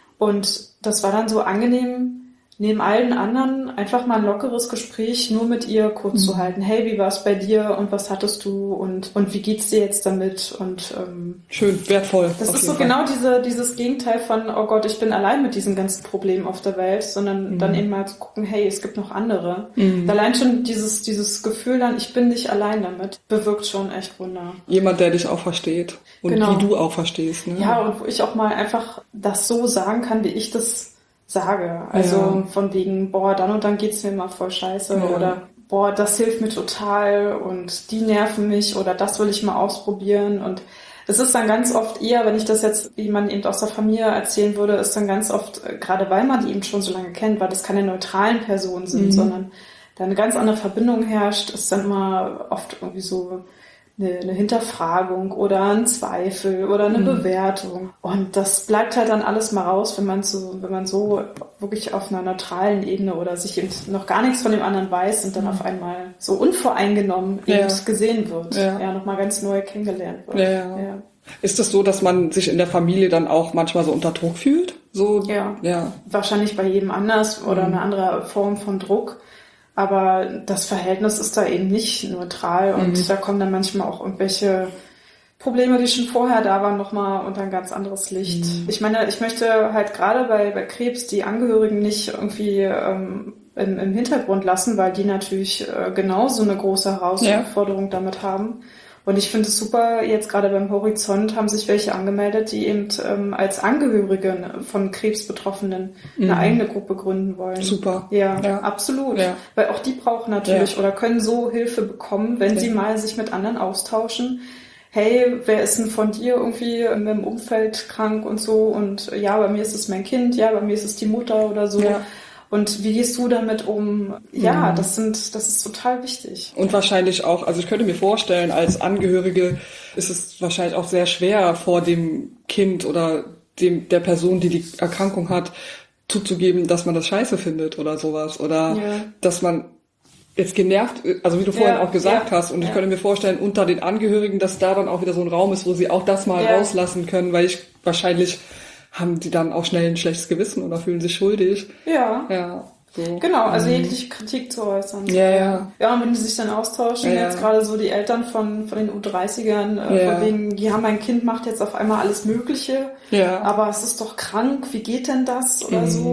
Und das war dann so angenehm, neben allen anderen einfach mal ein lockeres Gespräch nur mit ihr kurz mhm. zu halten. Hey, wie war es bei dir und was hattest du und und wie geht's dir jetzt damit? Und ähm, schön, wertvoll. Das ist so Fall. Genau diese dieses Gegenteil von, oh Gott, ich bin allein mit diesen ganzen Problemen auf der Welt, sondern mhm. dann eben mal zu gucken, hey, es gibt noch andere. Mhm. Allein schon dieses dieses Gefühl dann, ich bin nicht allein damit, bewirkt schon echt Wunder. Jemand, der dich auch versteht und genau. wie du auch verstehst. Ne? Ja, und wo ich auch mal einfach das so sagen kann, wie ich das sage. Also ja. von wegen, boah, dann und dann geht's mir mal voll scheiße ja. oder boah, das hilft mir total und die nerven mich oder das will ich mal ausprobieren. Und es ist dann ganz oft eher, wenn ich das jetzt, wie man eben aus der Familie erzählen würde, ist dann ganz oft, gerade weil man die eben schon so lange kennt, weil das keine neutralen Personen sind, mhm. sondern da eine ganz andere Verbindung herrscht, ist dann immer oft irgendwie so Eine, eine Hinterfragung oder ein Zweifel oder eine mhm. Bewertung. Und das bleibt halt dann alles mal raus, wenn man so, wenn man so wirklich auf einer neutralen Ebene oder sich eben noch gar nichts von dem anderen weiß und dann mhm. auf einmal so unvoreingenommen ja. eben gesehen wird. Ja, ja nochmal ganz neu kennengelernt wird. Ja, ja. Ja. Ist das so, dass man sich in der Familie dann auch manchmal so unter Druck fühlt? So, ja. ja. Wahrscheinlich bei jedem anders oder mhm. eine andere Form von Druck. Aber das Verhältnis ist da eben nicht neutral und mhm. da kommen dann manchmal auch irgendwelche Probleme, die schon vorher da waren, nochmal unter ein ganz anderes Licht. Mhm. Ich meine, ich möchte halt gerade bei, bei Krebs die Angehörigen nicht irgendwie ähm, im, im Hintergrund lassen, weil die natürlich äh, genauso eine große Herausforderung ja. damit haben. Und ich finde es super, jetzt gerade beim Horizont haben sich welche angemeldet, die eben ähm, als Angehörige von Krebsbetroffenen mhm. eine eigene Gruppe gründen wollen. Super. Ja, ja. absolut. Ja. Weil auch die brauchen natürlich ja. oder können so Hilfe bekommen, wenn ja. sie mal sich mit anderen austauschen. Hey, wer ist denn von dir irgendwie im Umfeld krank und so? Und ja, bei mir ist es mein Kind, ja, bei mir ist es die Mutter oder so. Ja. Und wie gehst du damit um? Ja, das sind, das ist total wichtig. Und wahrscheinlich auch, also ich könnte mir vorstellen, als Angehörige ist es wahrscheinlich auch sehr schwer, vor dem Kind oder dem, der Person, die die Erkrankung hat, zuzugeben, dass man das scheiße findet oder sowas. Oder ja. dass man jetzt genervt, also wie du vorhin ja, auch gesagt ja, hast, und ich ja. könnte mir vorstellen, unter den Angehörigen, dass da dann auch wieder so ein Raum ist, wo sie auch das mal ja. rauslassen können, weil ich wahrscheinlich haben die dann auch schnell ein schlechtes Gewissen oder fühlen sich schuldig. Ja. Ja. So. Genau, also jegliche Kritik zu äußern. Ja, ja. Ja, und wenn die sich dann austauschen, ja, jetzt ja. gerade so die Eltern von, von den U dreißigern, äh, ja. von wegen, ja, mein Kind macht jetzt auf einmal alles Mögliche, ja. aber es ist doch krank, wie geht denn das oder mhm. so?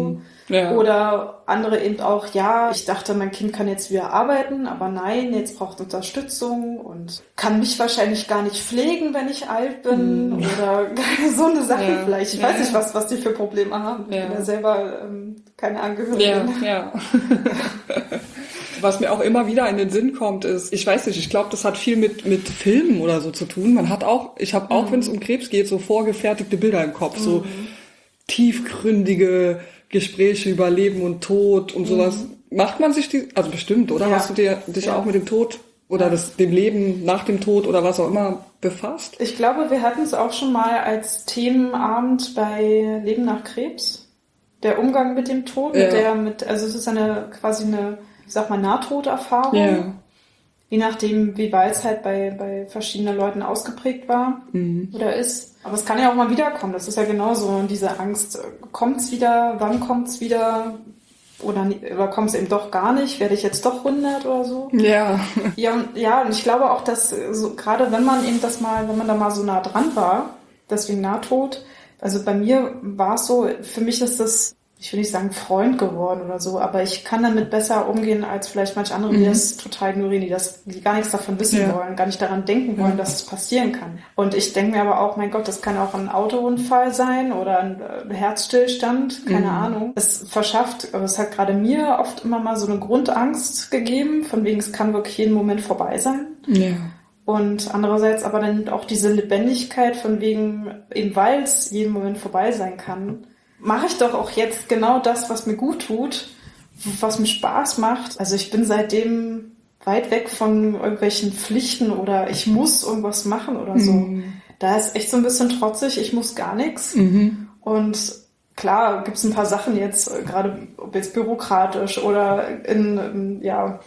Ja. Oder andere eben auch, ja, ich dachte, mein Kind kann jetzt wieder arbeiten, aber nein, jetzt braucht Unterstützung und kann mich wahrscheinlich gar nicht pflegen, wenn ich alt bin. Mhm. Oder so eine Sache ja. vielleicht. Ich ja, weiß nicht, was, was die für Probleme haben. Ich ja. bin ja selber ähm, keine Angehörige. Ja, ja. Was mir auch immer wieder in den Sinn kommt, ist, ich weiß nicht, ich glaube, das hat viel mit mit Filmen oder so zu tun. Man hat auch, ich habe auch, mhm. wenn es um Krebs geht, so vorgefertigte Bilder im Kopf, mhm. so tiefgründige Gespräche über Leben und Tod und sowas. Mhm. Macht man sich die, also bestimmt, oder? Ja. Hast du dir, dich ja. auch mit dem Tod oder ja. das, dem Leben nach dem Tod oder was auch immer befasst? Ich glaube, wir hatten es auch schon mal als Themenabend bei Leben nach Krebs. Der Umgang mit dem Tod, ja. mit der, mit, also es ist eine, quasi eine, ich sag mal, Nahtoderfahrung. Ja. Je nachdem, wie weit es halt bei, bei verschiedenen Leuten ausgeprägt war mhm. oder ist. Aber es kann ja auch mal wiederkommen. Das ist ja genauso. Und diese Angst, kommt's wieder, wann kommt's wieder? Oder, oder kommt es eben doch gar nicht? Werde ich jetzt doch hundert oder so? Ja. Ja, und, ja, und ich glaube auch, dass so, gerade wenn man eben das mal, wenn man da mal so nah dran war, deswegen Nahtod, also bei mir war es so, für mich ist das, ich will nicht sagen Freund geworden oder so, aber ich kann damit besser umgehen als vielleicht manche andere, die mhm. das total ignorieren, die das, die gar nichts davon wissen ja. wollen, gar nicht daran denken wollen, ja. dass es passieren kann. Und ich denke mir aber auch, mein Gott, das kann auch ein Autounfall sein oder ein Herzstillstand, keine mhm. Ahnung. Es verschafft, aber es hat gerade mir oft immer mal so eine Grundangst gegeben, von wegen es kann wirklich jeden Moment vorbei sein. Ja. Und andererseits aber dann auch diese Lebendigkeit von wegen, eben weil es jeden Moment vorbei sein kann, mache ich doch auch jetzt genau das, was mir gut tut, was mir Spaß macht. Also ich bin seitdem weit weg von irgendwelchen Pflichten oder ich muss irgendwas machen oder so. Mhm. Da ist echt so ein bisschen trotzig, ich muss gar nichts. Mhm. Und klar gibt's ein paar Sachen jetzt, gerade ob jetzt bürokratisch oder in, in ja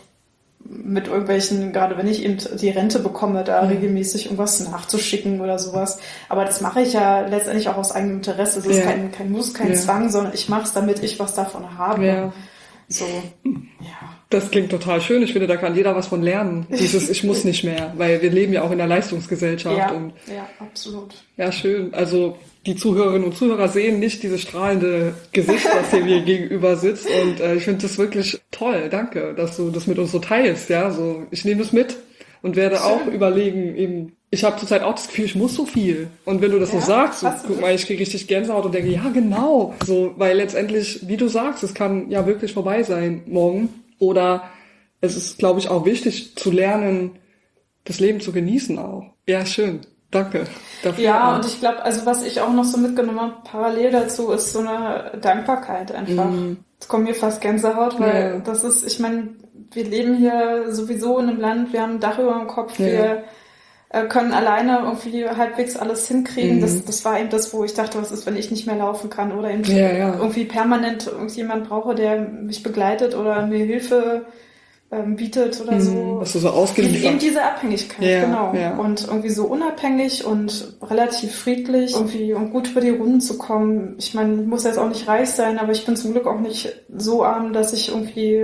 mit irgendwelchen, gerade wenn ich eben die Rente bekomme, da mhm. regelmäßig irgendwas nachzuschicken oder sowas. Aber das mache ich ja letztendlich auch aus eigenem Interesse. Es ist ja. kein, kein Muss, kein ja. Zwang, sondern ich mache es, damit ich was davon habe. Ja. So, ja. Das klingt total schön. Ich finde, da kann jeder was von lernen. Dieses Ich muss nicht mehr, weil wir leben ja auch in der Leistungsgesellschaft. Ja, und ja, absolut. Ja, schön. Also die Zuhörerinnen und Zuhörer sehen nicht dieses strahlende Gesicht, das hier mir gegenüber sitzt. Und äh, ich finde das wirklich toll. Danke, dass du das mit uns so teilst. Ja, so ich nehme das mit und werde schön. Auch überlegen. Eben, ich habe zurzeit auch das Gefühl, ich muss so viel. Und wenn du das ja, so sagst, so, guck mal, ich kriege richtig Gänsehaut und denke, ja genau. So, weil letztendlich, wie du sagst, es kann ja wirklich vorbei sein morgen. Oder es ist, glaube ich, auch wichtig zu lernen, das Leben zu genießen auch. Ja, schön. Danke dafür. Ja, und ich glaube, also was ich auch noch so mitgenommen habe, parallel dazu, ist so eine Dankbarkeit einfach. Mm. Es kommt mir fast Gänsehaut, weil ja. das ist, ich meine, wir leben hier sowieso in einem Land, wir haben ein Dach über dem Kopf, ja. wir äh, können alleine irgendwie halbwegs alles hinkriegen. Mm. Das, das war eben das, wo ich dachte, was ist, wenn ich nicht mehr laufen kann oder eben ja, ja. irgendwie permanent irgendjemand brauche, der mich begleitet oder mir Hilfe ähm, bietet oder so. Dass du so ausgeliefert. Eben diese Abhängigkeit, ja, genau. Ja. Und irgendwie so unabhängig und relativ friedlich irgendwie und gut über die Runden zu kommen. Ich meine, ich muss jetzt auch nicht reich sein, aber ich bin zum Glück auch nicht so arm, dass ich irgendwie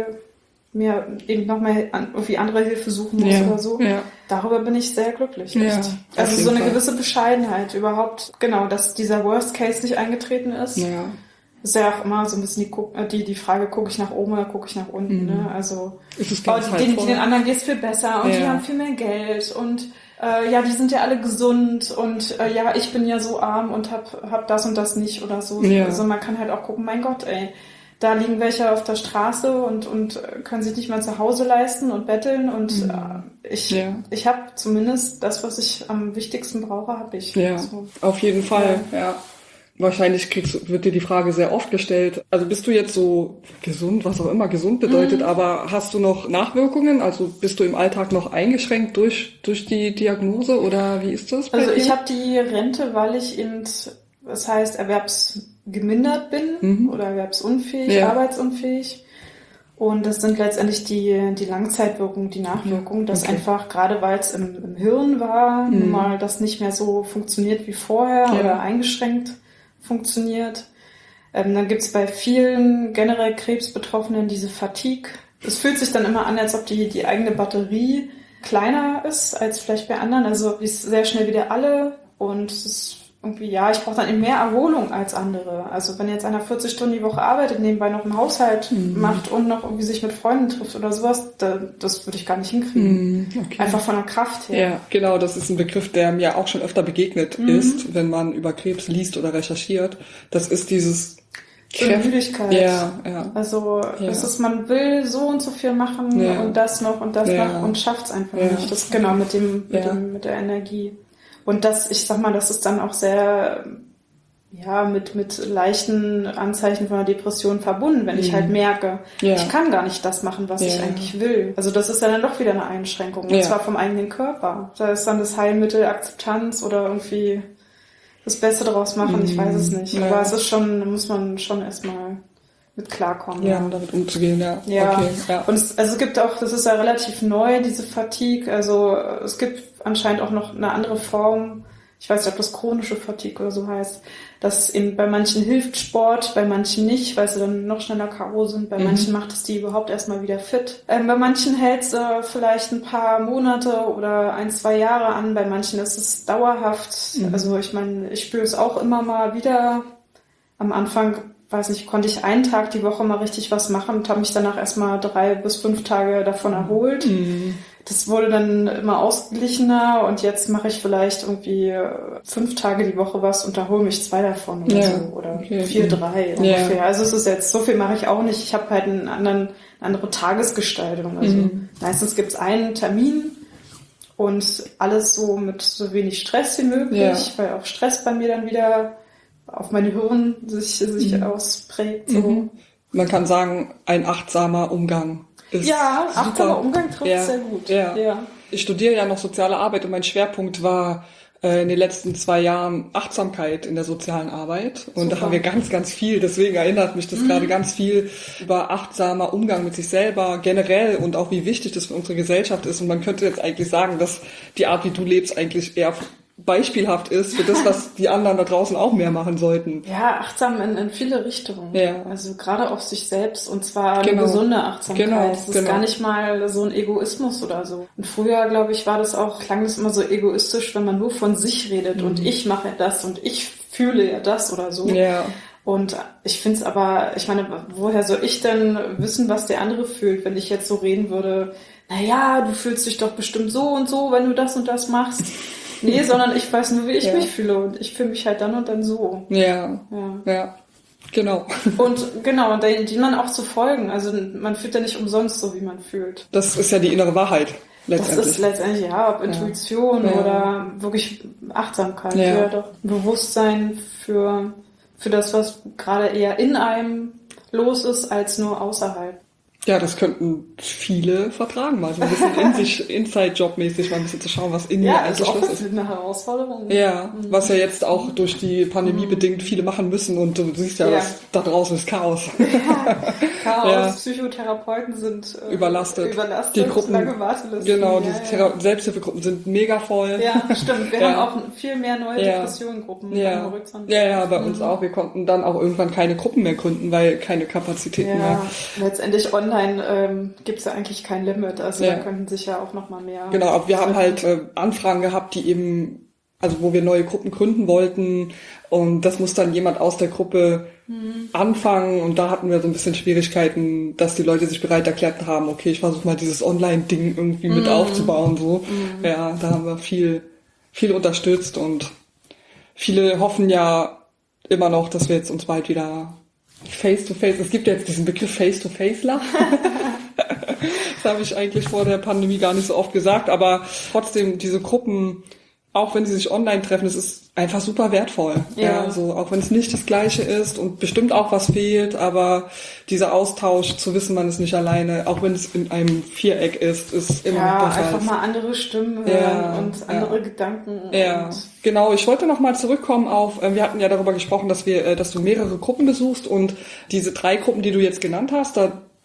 mir eben nochmal an, irgendwie andere Hilfe suchen muss ja, oder so. Ja. Darüber bin ich sehr glücklich. Ja, also so eine Fall. gewisse Bescheidenheit überhaupt, genau, dass dieser Worst Case nicht eingetreten ist. Ja. Das ist ja auch immer so ein bisschen die, die, die Frage, gucke ich nach oben oder gucke ich nach unten. Mhm. Ne? Also ist es oh, den, den anderen geht es viel besser und ja. die haben viel mehr Geld und äh, ja, die sind ja alle gesund und äh, ja, ich bin ja so arm und hab, hab das und das nicht oder so. Ja. Also man kann halt auch gucken, mein Gott, ey, da liegen welche auf der Straße und, und können sich nicht mal zu Hause leisten und betteln und mhm. äh, ich, ja. ich habe zumindest das, was ich am wichtigsten brauche, habe ich. Ja, so. Auf jeden Fall, ja. ja. Wahrscheinlich kriegst, wird dir die Frage sehr oft gestellt. Also bist du jetzt so gesund, was auch immer gesund bedeutet, mhm. aber hast du noch Nachwirkungen? Also bist du im Alltag noch eingeschränkt durch durch die Diagnose oder wie ist das bei Also dir? ich habe die Rente, weil ich eben, das heißt erwerbsgemindert bin mhm. oder erwerbsunfähig, ja. arbeitsunfähig. Und das sind letztendlich die die Langzeitwirkungen, die Nachwirkungen, dass okay. einfach, gerade weil es im, im Hirn war, mhm. nun mal das nicht mehr so funktioniert wie vorher ja. oder eingeschränkt funktioniert. Ähm, dann gibt's bei vielen generell Krebsbetroffenen diese Fatigue. Es fühlt sich dann immer an, als ob die, die eigene Batterie kleiner ist als vielleicht bei anderen. Also die ist sehr schnell wieder alle und es ist irgendwie, ja, ich brauche dann eben mehr Erholung als andere. Also wenn jetzt einer vierzig Stunden die Woche arbeitet, nebenbei noch einen Haushalt mhm. macht und noch irgendwie sich mit Freunden trifft oder sowas, da, das würde ich gar nicht hinkriegen. Mhm, okay. Einfach von der Kraft her. Ja, genau, das ist ein Begriff, der mir auch schon öfter begegnet mhm. ist, wenn man über Krebs liest oder recherchiert. Das ist dieses Kräft- Müdigkeit. Ja, ja. Also ja. es ist, man will so und so viel machen ja. und das noch und das ja. noch und schafft es einfach ja. nicht. Das genau mit dem, mit ja. dem, mit der Energie. Und das, ich sag mal, das ist dann auch sehr, ja, mit, mit leichten Anzeichen von einer Depression verbunden, wenn mhm. ich halt merke, ja. ich kann gar nicht das machen, was ja. ich eigentlich will. Also das ist ja dann doch wieder eine Einschränkung. Und ja. zwar vom eigenen Körper. Da ist dann das Heilmittel Akzeptanz oder irgendwie das Beste draus machen, ich weiß es nicht. Ja. Aber es ist schon, da muss man schon erstmal mit klarkommen. Ja, ja. damit umzugehen, ja. Ja, okay, ja. Und es, also es gibt auch, das ist ja relativ neu, diese Fatigue, also es gibt anscheinend auch noch eine andere Form, ich weiß nicht, ob das chronische Fatigue oder so heißt, dass eben bei manchen hilft Sport, bei manchen nicht, weil sie dann noch schneller K O sind, bei mhm. manchen macht es die überhaupt erstmal wieder fit. Ähm, bei manchen hält es äh, vielleicht ein paar Monate oder ein, zwei Jahre an, bei manchen ist es dauerhaft. Mhm. Also ich meine, ich spüre es auch immer mal wieder. Am Anfang, weiß nicht, konnte ich einen Tag die Woche mal richtig was machen und habe mich danach erstmal drei bis fünf Tage davon erholt. Mhm. Das wurde dann immer ausgeglichener und jetzt mache ich vielleicht irgendwie fünf Tage die Woche was und erhole mich zwei davon oder ja, so oder okay. vier, drei ungefähr. Ja. Also es ist jetzt, so viel mache ich auch nicht. Ich habe halt einen anderen, eine andere Tagesgestaltung. Also mhm. meistens gibt es einen Termin und alles so mit so wenig Stress wie möglich, ja. weil auch Stress bei mir dann wieder auf meine Hirn sich, sich mhm. ausprägt. So. Mhm. Man kann sagen, ein achtsamer Umgang. Ja, achtsamer Umgang trifft ja, sehr gut. Ja. ja. Ich studiere ja noch soziale Arbeit und mein Schwerpunkt war äh, in den letzten zwei Jahren Achtsamkeit in der sozialen Arbeit. Und Super. Da haben wir ganz, ganz viel, deswegen erinnert mich das mhm. gerade ganz viel über achtsamer Umgang mit sich selber generell und auch wie wichtig das für unsere Gesellschaft ist. Und man könnte jetzt eigentlich sagen, dass die Art, wie du lebst, eigentlich eher beispielhaft ist für das, was die anderen da draußen auch mehr machen sollten. Ja, achtsam in, in viele Richtungen. Ja. Also gerade auf sich selbst und zwar genau. eine gesunde Achtsamkeit. Genau. Das ist genau. gar nicht mal so ein Egoismus oder so. Und früher, glaube ich, war das auch, klang das immer so egoistisch, wenn man nur von sich redet mhm. und ich mache das und ich fühle ja das oder so. Ja. Und ich finde es aber, ich meine, woher soll ich denn wissen, was der andere fühlt, wenn ich jetzt so reden würde, naja, du fühlst dich doch bestimmt so und so, wenn du das und das machst. Nee, sondern ich weiß nur, wie ich ja. mich fühle und ich fühle mich halt dann und dann so. Ja, ja, ja. Genau. Und genau, und denen man auch zu folgen. Also man fühlt ja nicht umsonst so, wie man fühlt. Das ist ja die innere Wahrheit, letztendlich. Das ist letztendlich, ja, ob Intuition ja. oder wirklich Achtsamkeit, ja. ja doch Bewusstsein für, für das, was gerade eher in einem los ist, als nur außerhalb. Ja, das könnten viele vertragen, mal so ein bisschen in sich, Inside-Job-mäßig mal ein bisschen zu schauen, was in ja, mir eigentlich los ist. Ja, ist eine Herausforderung. Ja, mhm. was ja jetzt auch durch die Pandemie mhm. bedingt viele machen müssen und du siehst ja, ja. dass da draußen ist Chaos. Ja, Chaos, ja. Psychotherapeuten sind äh, überlastet. überlastet, die Gruppen, lange Wartelisten. Genau, ja, diese ja. Thera- Selbsthilfegruppen sind mega voll. Ja, stimmt. Wir ja. haben auch viel mehr neue ja. Depressionengruppen ja. am Horizont. Ja, ja, bei mhm. uns auch. Wir konnten dann auch irgendwann keine Gruppen mehr gründen, weil keine Kapazitäten ja. mehr. Letztendlich online ähm, gibt es ja eigentlich kein Limit, also ja. da könnten sich ja auch noch mal mehr... Genau, aber wir haben halt äh, Anfragen gehabt, die eben, also wo wir neue Gruppen gründen wollten und das muss dann jemand aus der Gruppe mhm. anfangen und da hatten wir so ein bisschen Schwierigkeiten, dass die Leute sich bereit erklärt haben, okay, ich versuche mal dieses Online-Ding irgendwie mit mhm. aufzubauen, so. Mhm. Ja, da haben wir viel, viel unterstützt und viele hoffen ja immer noch, dass wir jetzt uns bald wieder Face-to-Face, es gibt ja jetzt diesen Begriff Face-to-Face-Lach. Das habe ich eigentlich vor der Pandemie gar nicht so oft gesagt, aber trotzdem diese Gruppen, auch wenn sie sich online treffen, es ist einfach super wertvoll. Ja. Ja, so, auch wenn es nicht das Gleiche ist und bestimmt auch was fehlt, aber dieser Austausch, zu wissen, man ist nicht alleine, auch wenn es in einem Viereck ist, ist immer ja, besser. Einfach mal andere Stimmen hören ja, und andere ja. Gedanken. Ja, und genau. Ich wollte noch mal zurückkommen auf, wir hatten ja darüber gesprochen, dass wir, dass du mehrere Gruppen besuchst und diese drei Gruppen, die du jetzt genannt hast, da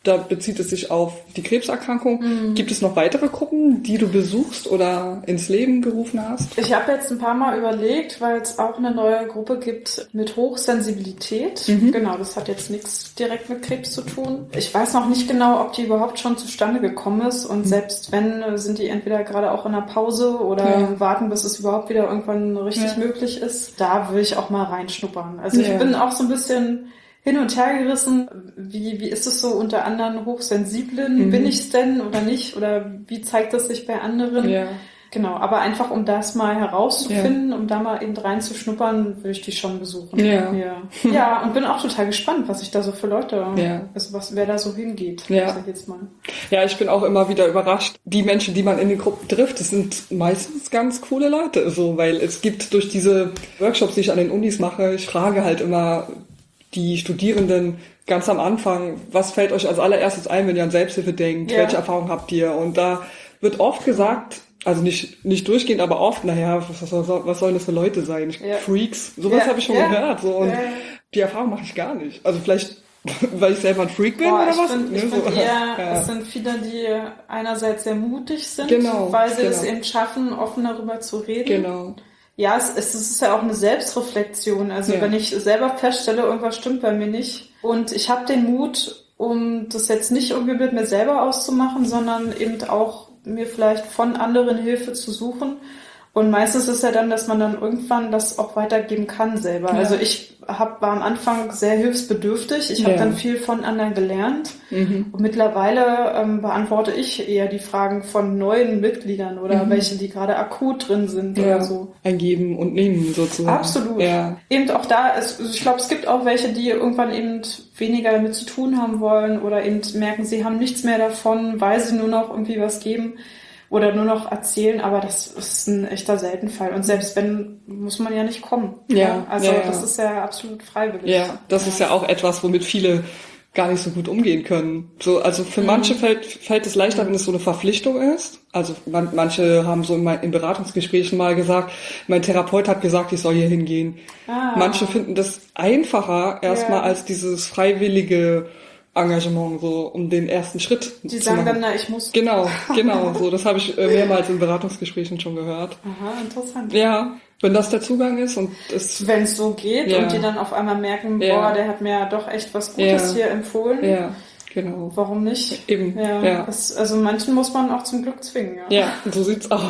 Da bezieht es sich auf die Krebserkrankung. Mhm. Gibt es noch weitere Gruppen, die du besuchst oder ins Leben gerufen hast? Ich habe jetzt ein paar Mal überlegt, weil es auch eine neue Gruppe gibt mit Hochsensibilität. Mhm. Genau, das hat jetzt nichts direkt mit Krebs zu tun. Ich weiß noch nicht genau, ob die überhaupt schon zustande gekommen ist. Und mhm. selbst wenn, sind die entweder gerade auch in einer Pause oder ja. warten, bis es überhaupt wieder irgendwann richtig ja. möglich ist. Da will ich auch mal reinschnuppern. Also ja. ich bin auch so ein bisschen hin und her gerissen. Wie, wie ist es so unter anderen Hochsensiblen? Mhm. Bin ich es denn oder nicht? Oder wie zeigt es sich bei anderen? Ja. Genau, aber einfach um das mal herauszufinden, ja. um da mal eben reinzuschnuppern, würde ich die schon besuchen. Ja. Ja. ja, und bin auch total gespannt, was sich da so für Leute, ja. also was, wer da so hingeht, ja. sag ich jetzt mal. Ja, ich bin auch immer wieder überrascht. Die Menschen, die man in den Gruppen trifft, das sind meistens ganz coole Leute, so, weil es gibt durch diese Workshops, die ich an den Unis mache, ich frage halt immer die Studierenden ganz am Anfang, was fällt euch als allererstes ein, wenn ihr an Selbsthilfe denkt? Ja. Welche Erfahrungen habt ihr? Und da wird oft gesagt, also nicht nicht durchgehend, aber oft, naja, was, was, was sollen das für Leute sein? Ja. Freaks, sowas ja. habe ich schon ja. gehört. So. Und ja. die Erfahrung mache ich gar nicht. Also vielleicht, weil ich selber ein Freak bin Boah, oder ich was? Find, ich ne, finde so. eher, ja. es sind viele, die einerseits sehr mutig sind, genau, weil sie genau. es eben schaffen, offen darüber zu reden. Genau. Ja, es, es ist ja auch eine Selbstreflexion. Also ja. wenn ich selber feststelle, irgendwas stimmt bei mir nicht und ich habe den Mut, um das jetzt nicht irgendwie mit mir selber auszumachen, sondern eben auch mir vielleicht von anderen Hilfe zu suchen. Und meistens ist ja dann, dass man dann irgendwann das auch weitergeben kann selber. Ja. Also ich hab, war am Anfang sehr hilfsbedürftig. Ich habe ja. dann viel von anderen gelernt. Mhm. Und mittlerweile ähm, beantworte ich eher die Fragen von neuen Mitgliedern oder mhm. welche, die gerade akut drin sind ja. oder so. Eingeben und nehmen sozusagen. Absolut. Ja. Eben auch da, es, ich glaube, es gibt auch welche, die irgendwann eben weniger damit zu tun haben wollen oder eben merken, sie haben nichts mehr davon, weil sie nur noch irgendwie was geben. Oder nur noch erzählen, aber das ist ein echter Seltenfall. Und selbst wenn, muss man ja nicht kommen. Ja, also ja, ja. das ist ja absolut freiwillig. Ja, das ja. ist ja auch etwas, womit viele gar nicht so gut umgehen können. So, also für mhm. manche fällt, fällt es leichter, wenn es so eine Verpflichtung ist. Also man, manche haben so in, mein, in Beratungsgesprächen mal gesagt, mein Therapeut hat gesagt, ich soll hier hingehen. Ah. Manche finden das einfacher erstmal ja. als dieses freiwillige Engagement, so um den ersten Schritt Die zu sagen machen. dann, na, ich muss. Genau, genau, so, das habe ich äh, mehrmals in Beratungsgesprächen schon gehört. Aha, interessant. Ja, wenn das der Zugang ist und es... Wenn es so geht ja. und die dann auf einmal merken, ja. boah, der hat mir doch echt was Gutes ja. hier empfohlen. Ja, genau. Warum nicht? Eben, ja. ja. Es, also manchen muss man auch zum Glück zwingen. Ja, ja so sieht's aus.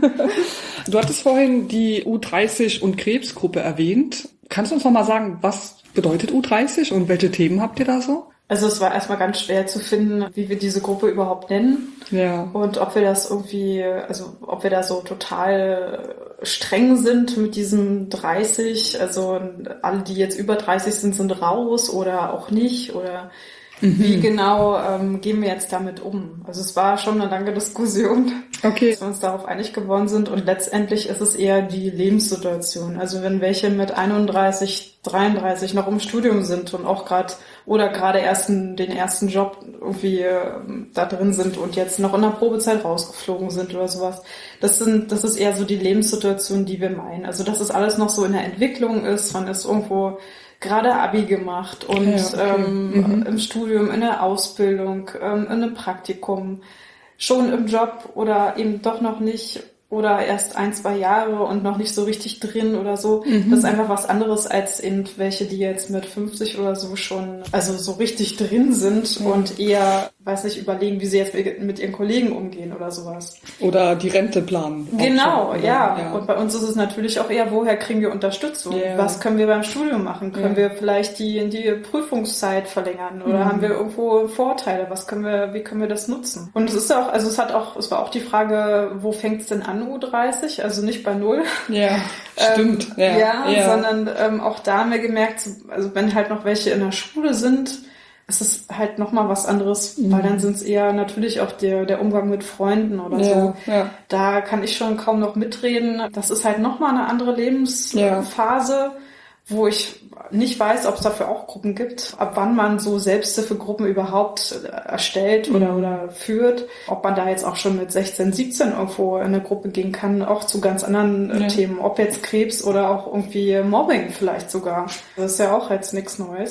Du hattest vorhin die U dreißig und Krebsgruppe erwähnt. Kannst du uns noch mal sagen, was bedeutet U dreißig und welche Themen habt ihr da so? Also es war erstmal ganz schwer zu finden, wie wir diese Gruppe überhaupt nennen. Ja. Und ob wir das irgendwie, also ob wir da so total streng sind mit diesem dreißig, also alle, die jetzt über dreißig sind, sind raus oder auch nicht oder mhm. wie genau ähm, gehen wir jetzt damit um? Also es war schon eine lange Diskussion, okay. dass wir uns darauf einig geworden sind und letztendlich ist es eher die Lebenssituation. Also wenn welche mit einunddreißig, dreiunddreißig noch im Studium sind und auch gerade oder gerade erst in den ersten Job irgendwie äh, da drin sind und jetzt noch in der Probezeit rausgeflogen sind oder sowas. Das sind, das ist eher so die Lebenssituation, die wir meinen. Also dass es alles noch so in der Entwicklung ist, man ist irgendwo gerade Abi gemacht und ja, okay. ähm, mhm. im Studium, in der Ausbildung, ähm, in einem Praktikum, schon im Job oder eben doch noch nicht oder erst ein, zwei Jahre und noch nicht so richtig drin oder so. Mhm. Das ist einfach was anderes als eben welche, die jetzt mit fünfzig oder so schon, also so richtig drin sind mhm. und eher, weiß nicht, überlegen, wie sie jetzt mit ihren Kollegen umgehen oder sowas. Oder die Rente planen. Genau, schon, ja. ja. Und bei uns ist es natürlich auch eher, woher kriegen wir Unterstützung? Yeah. Was können wir beim Studium machen? Können yeah. wir vielleicht die, die Prüfungszeit verlängern? Oder mhm. haben wir irgendwo Vorteile? Was können wir, wie können wir das nutzen? Und es ist auch, also es hat auch, es war auch die Frage, wo fängt es denn an, U dreißig? Also nicht bei null. Ja, stimmt. ähm, ja, ja, ja, sondern ähm, auch da haben wir gemerkt, also wenn halt noch welche in der Schule sind, ist es halt nochmal was anderes, mhm. weil dann sind es eher natürlich auch der, der Umgang mit Freunden oder ja, so. Ja. Da kann ich schon kaum noch mitreden. Das ist halt nochmal eine andere Lebensphase, ja. wo ich nicht weiß, ob es dafür auch Gruppen gibt, ab wann man so Selbsthilfegruppen überhaupt erstellt oder, oder führt. Ob man da jetzt auch schon mit sechzehn, siebzehn irgendwo in eine Gruppe gehen kann, auch zu ganz anderen ja. Themen. Ob jetzt Krebs oder auch irgendwie Mobbing vielleicht sogar. Das ist ja auch jetzt nichts Neues.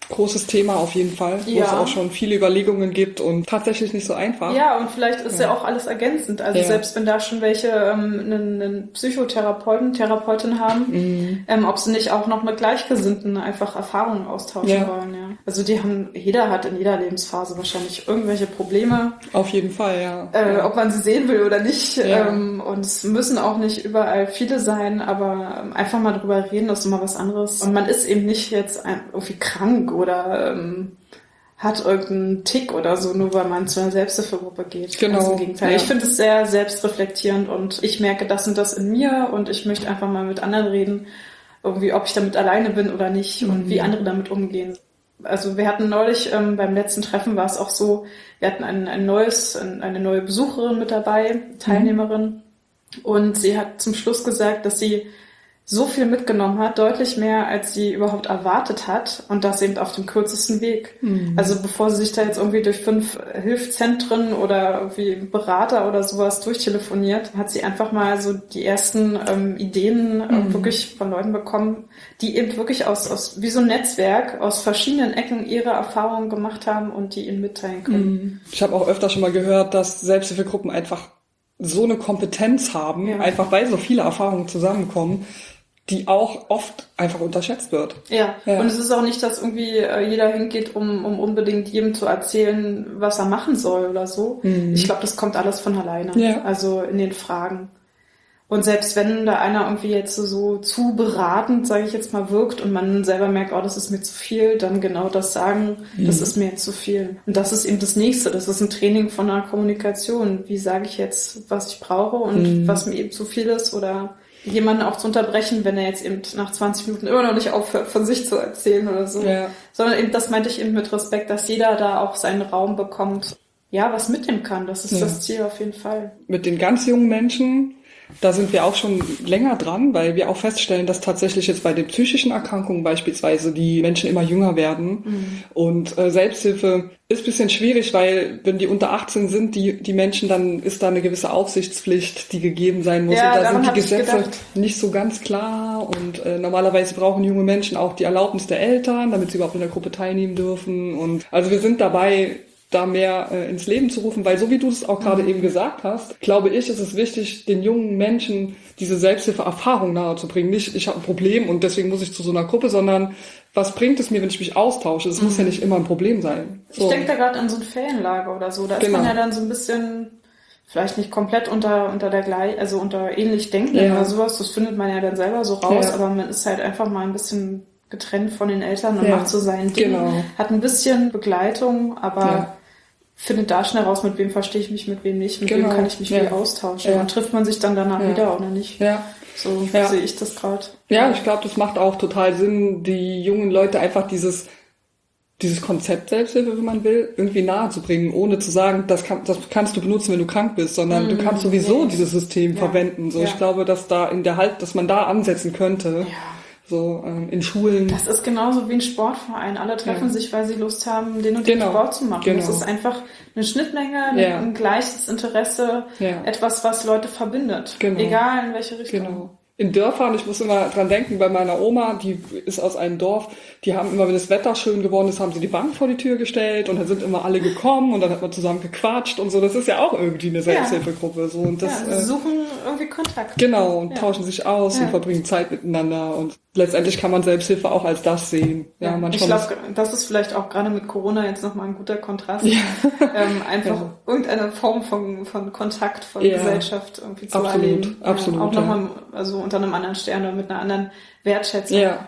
großes Thema auf jeden Fall, wo Ja. es auch schon viele Überlegungen gibt und tatsächlich nicht so einfach. Ja, und vielleicht ist ja, ja auch alles ergänzend. Also ja. selbst wenn da schon welche ähm, einen, einen Psychotherapeuten, Therapeutin haben, mhm. ähm, ob sie nicht auch noch mit Gleichgesinnten einfach Erfahrungen austauschen ja. wollen. Ja. Also die haben, jeder hat in jeder Lebensphase wahrscheinlich irgendwelche Probleme. Auf jeden Fall, ja. Äh, ja. Ob man sie sehen will oder nicht. Ja. Ähm, und es müssen auch nicht überall viele sein, aber einfach mal drüber reden, ist immer was anderes. Und man ist eben nicht jetzt ein, irgendwie krank oder ähm, hat irgendeinen Tick oder so, nur weil man zu einer Selbsthilfegruppe geht. Genau. Also im Gegenteil. Ja. Ich finde es sehr selbstreflektierend und ich merke das und das in mir und ich möchte einfach mal mit anderen reden, irgendwie, ob ich damit alleine bin oder nicht mhm. und wie andere damit umgehen. Also wir hatten neulich, ähm, beim letzten Treffen war es auch so, wir hatten ein, ein neues, ein, eine neue Besucherin mit dabei, Teilnehmerin, mhm. und sie hat zum Schluss gesagt, dass sie so viel mitgenommen hat, deutlich mehr, als sie überhaupt erwartet hat und das eben auf dem kürzesten Weg. Mhm. Also bevor sie sich da jetzt irgendwie durch fünf Hilfszentren oder irgendwie Berater oder sowas durchtelefoniert, hat sie einfach mal so die ersten ähm, Ideen äh, mhm. wirklich von Leuten bekommen, die eben wirklich aus, aus wie so ein Netzwerk aus verschiedenen Ecken ihre Erfahrungen gemacht haben und die ihnen mitteilen können. Mhm. Ich habe auch öfter schon mal gehört, dass Selbsthilfegruppen einfach so eine Kompetenz haben, ja. einfach weil so viele Erfahrungen zusammenkommen, die auch oft einfach unterschätzt wird. Ja. ja, und es ist auch nicht, dass irgendwie äh, jeder hingeht, um, um unbedingt jedem zu erzählen, was er machen soll oder so. Mhm. Ich glaube, das kommt alles von alleine, ja. also in den Fragen. Und selbst wenn da einer irgendwie jetzt so zu beratend, sage ich jetzt mal, wirkt und man selber merkt, oh, das ist mir zu viel, dann genau das sagen, mhm. das ist mir jetzt zu viel. Und das ist eben das Nächste, das ist ein Training von einer Kommunikation. Wie sage ich jetzt, was ich brauche und mhm. was mir eben zu viel ist oder jemanden auch zu unterbrechen, wenn er jetzt eben nach zwanzig Minuten immer noch nicht aufhört, von sich zu erzählen oder so. Ja. Sondern eben, das meinte ich eben mit Respekt, dass jeder da auch seinen Raum bekommt, ja, was mitnehmen kann. Das ist ja. das Ziel auf jeden Fall. Mit den ganz jungen Menschen, da sind wir auch schon länger dran, weil wir auch feststellen, dass tatsächlich jetzt bei den psychischen Erkrankungen beispielsweise die Menschen immer jünger werden. Mhm. Und äh, Selbsthilfe ist ein bisschen schwierig, weil wenn die unter achtzehn sind, die die Menschen, dann ist da eine gewisse Aufsichtspflicht, die gegeben sein muss. Ja, und da sind die Gesetze nicht so ganz klar. Und äh, normalerweise brauchen junge Menschen auch die Erlaubnis der Eltern, damit sie überhaupt in der Gruppe teilnehmen dürfen. Und also wir sind dabei, da mehr äh, ins Leben zu rufen, weil so wie du es auch gerade mhm. eben gesagt hast, glaube ich, ist es wichtig, den jungen Menschen diese Selbsthilfe-Erfahrung nahezubringen. Nicht, ich habe ein Problem und deswegen muss ich zu so einer Gruppe, sondern was bringt es mir, wenn ich mich austausche? Es mhm. muss ja nicht immer ein Problem sein. So. Ich denke da gerade an so ein Ferienlager oder so. Da genau. ist man ja dann so ein bisschen, vielleicht nicht komplett unter unter der gleich, also unter ähnlich Denken ja. oder sowas. Das findet man ja dann selber so raus, ja. aber man ist halt einfach mal ein bisschen getrennt von den Eltern und ja. macht so sein Ding. Genau. Hat ein bisschen Begleitung, aber ja. findet da schnell raus, mit wem verstehe ich mich, mit wem nicht, mit genau. wem kann ich mich ja. wie austauschen. Ja. Und trifft man sich dann danach ja. wieder oder nicht? Ja. So ja. sehe ich das gerade. Ja, ich glaube, das macht auch total Sinn, die jungen Leute einfach dieses dieses Konzept Selbsthilfe, wenn man will, irgendwie nahe zu bringen, ohne zu sagen, das, kann, das kannst du benutzen, wenn du krank bist, sondern mm, du kannst sowieso nee. dieses System ja. verwenden. So, ja. ich glaube, dass da in der Halt, dass man da ansetzen könnte. Ja. So ähm, in Schulen. Das ist genauso wie ein Sportverein. Alle treffen ja. sich, weil sie Lust haben, den und den genau. Sport zu machen. Genau. Das ist einfach eine Schnittmenge, ja. ein gleiches Interesse, ja. etwas, was Leute verbindet. Genau. Egal in welche Richtung. Genau. In Dörfern, ich muss immer dran denken, bei meiner Oma, die ist aus einem Dorf, die haben immer, wenn das Wetter schön geworden ist, haben sie die Bank vor die Tür gestellt und dann sind immer alle gekommen und dann hat man zusammen gequatscht und so. Das ist ja auch irgendwie eine Selbsthilfegruppe. So. Und das, ja, sie suchen irgendwie Kontakt. Genau, und ja. tauschen sich aus ja. und verbringen Zeit miteinander und letztendlich kann man Selbsthilfe auch als das sehen. Ja, ja. manchmal ich glaube, das ist vielleicht auch gerade mit Corona jetzt nochmal ein guter Kontrast. Ja. Ähm, einfach ja. irgendeine Form von, von Kontakt, von ja. Gesellschaft irgendwie zu absolut, erleben. Absolut, ja, auch nochmal, also unter einem anderen Stern oder mit einer anderen Wertschätzung. Ja,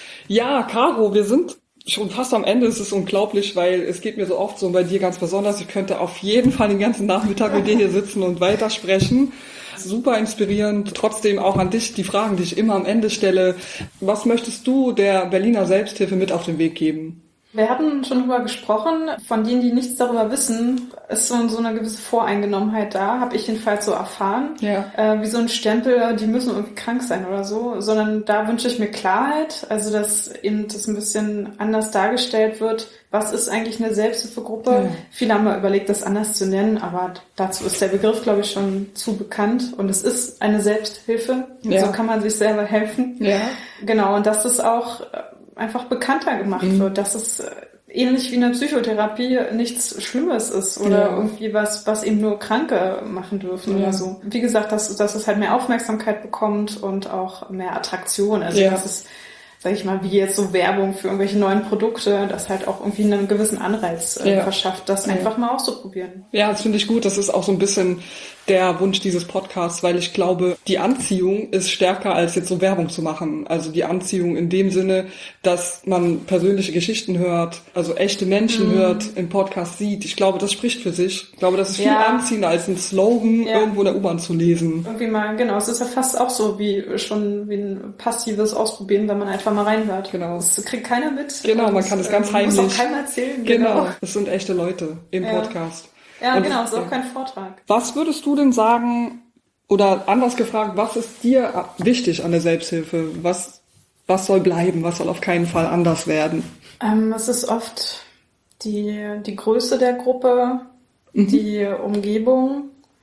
ja, Caro, wir sind schon fast am Ende. Es ist unglaublich, weil es geht mir so oft so und bei dir ganz besonders. Ich könnte auf jeden Fall den ganzen Nachmittag mit dir hier sitzen und weitersprechen. Super inspirierend. Trotzdem auch an dich die Fragen, die ich immer am Ende stelle. Was möchtest du der Berliner Selbsthilfe mit auf den Weg geben? Wir hatten schon drüber gesprochen, von denen, die nichts darüber wissen, ist so, so eine gewisse Voreingenommenheit da, habe ich jedenfalls so erfahren. Ja. Äh, wie so ein Stempel, die müssen irgendwie krank sein oder so, sondern da wünsche ich mir Klarheit, also dass eben das ein bisschen anders dargestellt wird. Was ist eigentlich eine Selbsthilfegruppe? Ja. Viele haben mal überlegt, das anders zu nennen, aber dazu ist der Begriff, glaube ich, schon zu bekannt. Und es ist eine Selbsthilfe. Ja. So kann man sich selber helfen. Ja. Genau, und das ist auch einfach bekannter gemacht Mhm. wird, dass es äh, ähnlich wie eine Psychotherapie nichts Schlimmes ist oder Ja. irgendwie was, was eben nur Kranke machen dürfen Ja. oder so. Wie gesagt, dass, dass es halt mehr Aufmerksamkeit bekommt und auch mehr Attraktion. Also Ja. das ist, sag ich mal, wie jetzt so Werbung für irgendwelche neuen Produkte, das halt auch irgendwie einen gewissen Anreiz äh, Ja. verschafft, das Ja. einfach mal auszuprobieren. Ja, das finde ich gut. Das ist auch so ein bisschen der Wunsch dieses Podcasts, weil ich glaube, die Anziehung ist stärker als jetzt so Werbung zu machen. Also die Anziehung in dem Sinne, dass man persönliche Geschichten hört, also echte Menschen Mhm. hört, im Podcast sieht. Ich glaube, das spricht für sich. Ich glaube, das ist viel Ja. anziehender als ein Slogan Ja. irgendwo in der U-Bahn zu lesen. Irgendwie mal, genau, es ist ja fast auch so wie schon wie ein passives Ausprobieren, wenn man einfach mal reinhört. Genau. Das kriegt keiner mit. Genau, man Das, kann es ganz äh, heimlich. Muss auch keinem erzählen. Genau, das sind echte Leute im Ja. Podcast. Ja, Und- genau, es ist ja. auch kein Vortrag. Was würdest du denn sagen, oder anders gefragt, was ist dir wichtig an der Selbsthilfe? Was, was soll bleiben? Was soll auf keinen Fall anders werden? Ähm, es ist oft die, die Größe der Gruppe, Mhm. die Umgebung,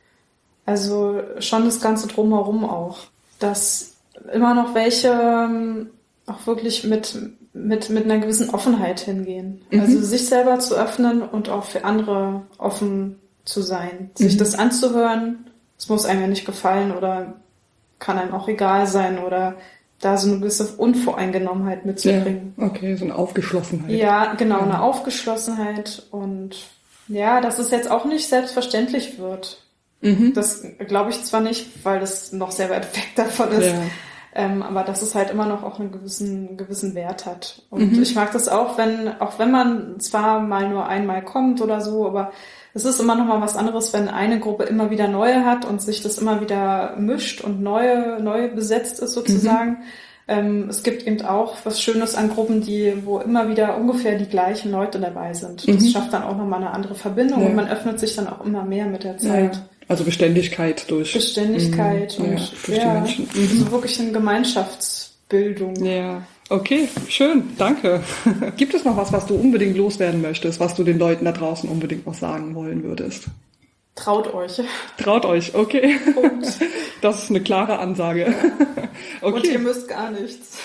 also schon das Ganze drumherum auch. Dass immer noch welche ähm, auch wirklich mit, mit, mit einer gewissen Offenheit hingehen. Mhm. Also sich selber zu öffnen und auch für andere offen zu sein. Sich Mhm. das anzuhören, es muss einem ja nicht gefallen oder kann einem auch egal sein oder da so eine gewisse Unvoreingenommenheit mitzubringen. Ja, okay, so eine Aufgeschlossenheit. Ja, genau, Ja. eine Aufgeschlossenheit und ja, dass es jetzt auch nicht selbstverständlich wird. Mhm. Das glaube ich zwar nicht, weil das noch sehr weit weg davon ist, Ja. ähm, aber dass es halt immer noch auch einen gewissen, gewissen Wert hat. Und Mhm. ich mag das auch, wenn, auch wenn man zwar mal nur einmal kommt oder so, aber es ist immer noch mal was anderes, wenn eine Gruppe immer wieder neue hat und sich das immer wieder mischt und neue, neu besetzt ist sozusagen. Ähm, es gibt eben auch was Schönes an Gruppen, die, wo immer wieder ungefähr die gleichen Leute dabei sind. Das Mhm. schafft dann auch nochmal eine andere Verbindung Ja. und man öffnet sich dann auch immer mehr mit der Ja. Zeit. Also Beständigkeit durch. Beständigkeit Mhm. und Ja, durch die ja, Menschen. Mhm. so wirklich eine Gemeinschaftsbildung. Ja, okay, schön, danke. Gibt es noch was, was du unbedingt loswerden möchtest, was du den Leuten da draußen unbedingt noch sagen wollen würdest? Traut euch. Traut euch, okay. Und, Das ist eine klare Ansage. und ihr Okay, müsst gar nichts.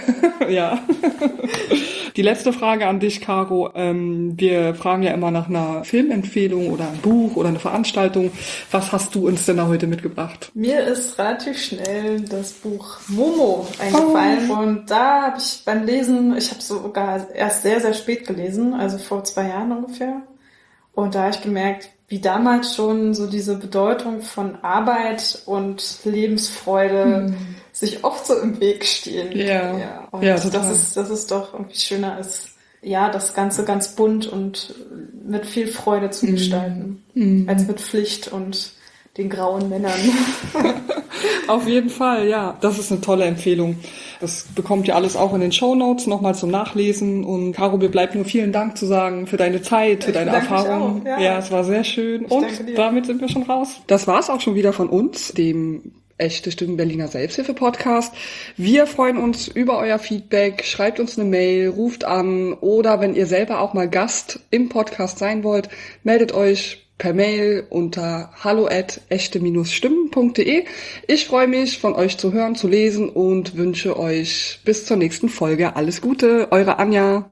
ja. Die letzte Frage an dich, Caro. Ähm, wir fragen ja immer nach einer Filmempfehlung oder ein Buch oder eine Veranstaltung. Was hast du uns denn da heute mitgebracht? Mir ist relativ schnell das Buch Momo eingefallen Oh. und da habe ich beim Lesen, ich habe sogar erst sehr, sehr spät gelesen, also vor zwei Jahren ungefähr. Und da habe ich gemerkt, wie damals schon so diese Bedeutung von Arbeit und Lebensfreude sich oft so im Weg stehen. Ja. ja. Und Ja, total. das ist, das ist doch irgendwie schöner als, ja, das Ganze ganz bunt und mit viel Freude zu gestalten, als mit Pflicht und den grauen Männern. Auf jeden Fall, ja. Das ist eine tolle Empfehlung. Das bekommt ihr alles auch in den Shownotes nochmal zum Nachlesen. Und Caro, mir bleibt nur vielen Dank zu sagen für deine Zeit, für Ich deine bedanke mich Erfahrungen. auch, ja. Ja, es war sehr schön. Ich Und danke dir. damit sind wir schon raus. Das war's auch schon wieder von uns, dem Echte Stimmen Berliner Selbsthilfe-Podcast. Wir freuen uns über euer Feedback. Schreibt uns eine Mail, ruft an oder wenn ihr selber auch mal Gast im Podcast sein wollt, meldet euch per Mail unter hallo at echte stimmen punkt de. Ich freue mich, von euch zu hören, zu lesen und wünsche euch bis zur nächsten Folge alles Gute. Eure Anja.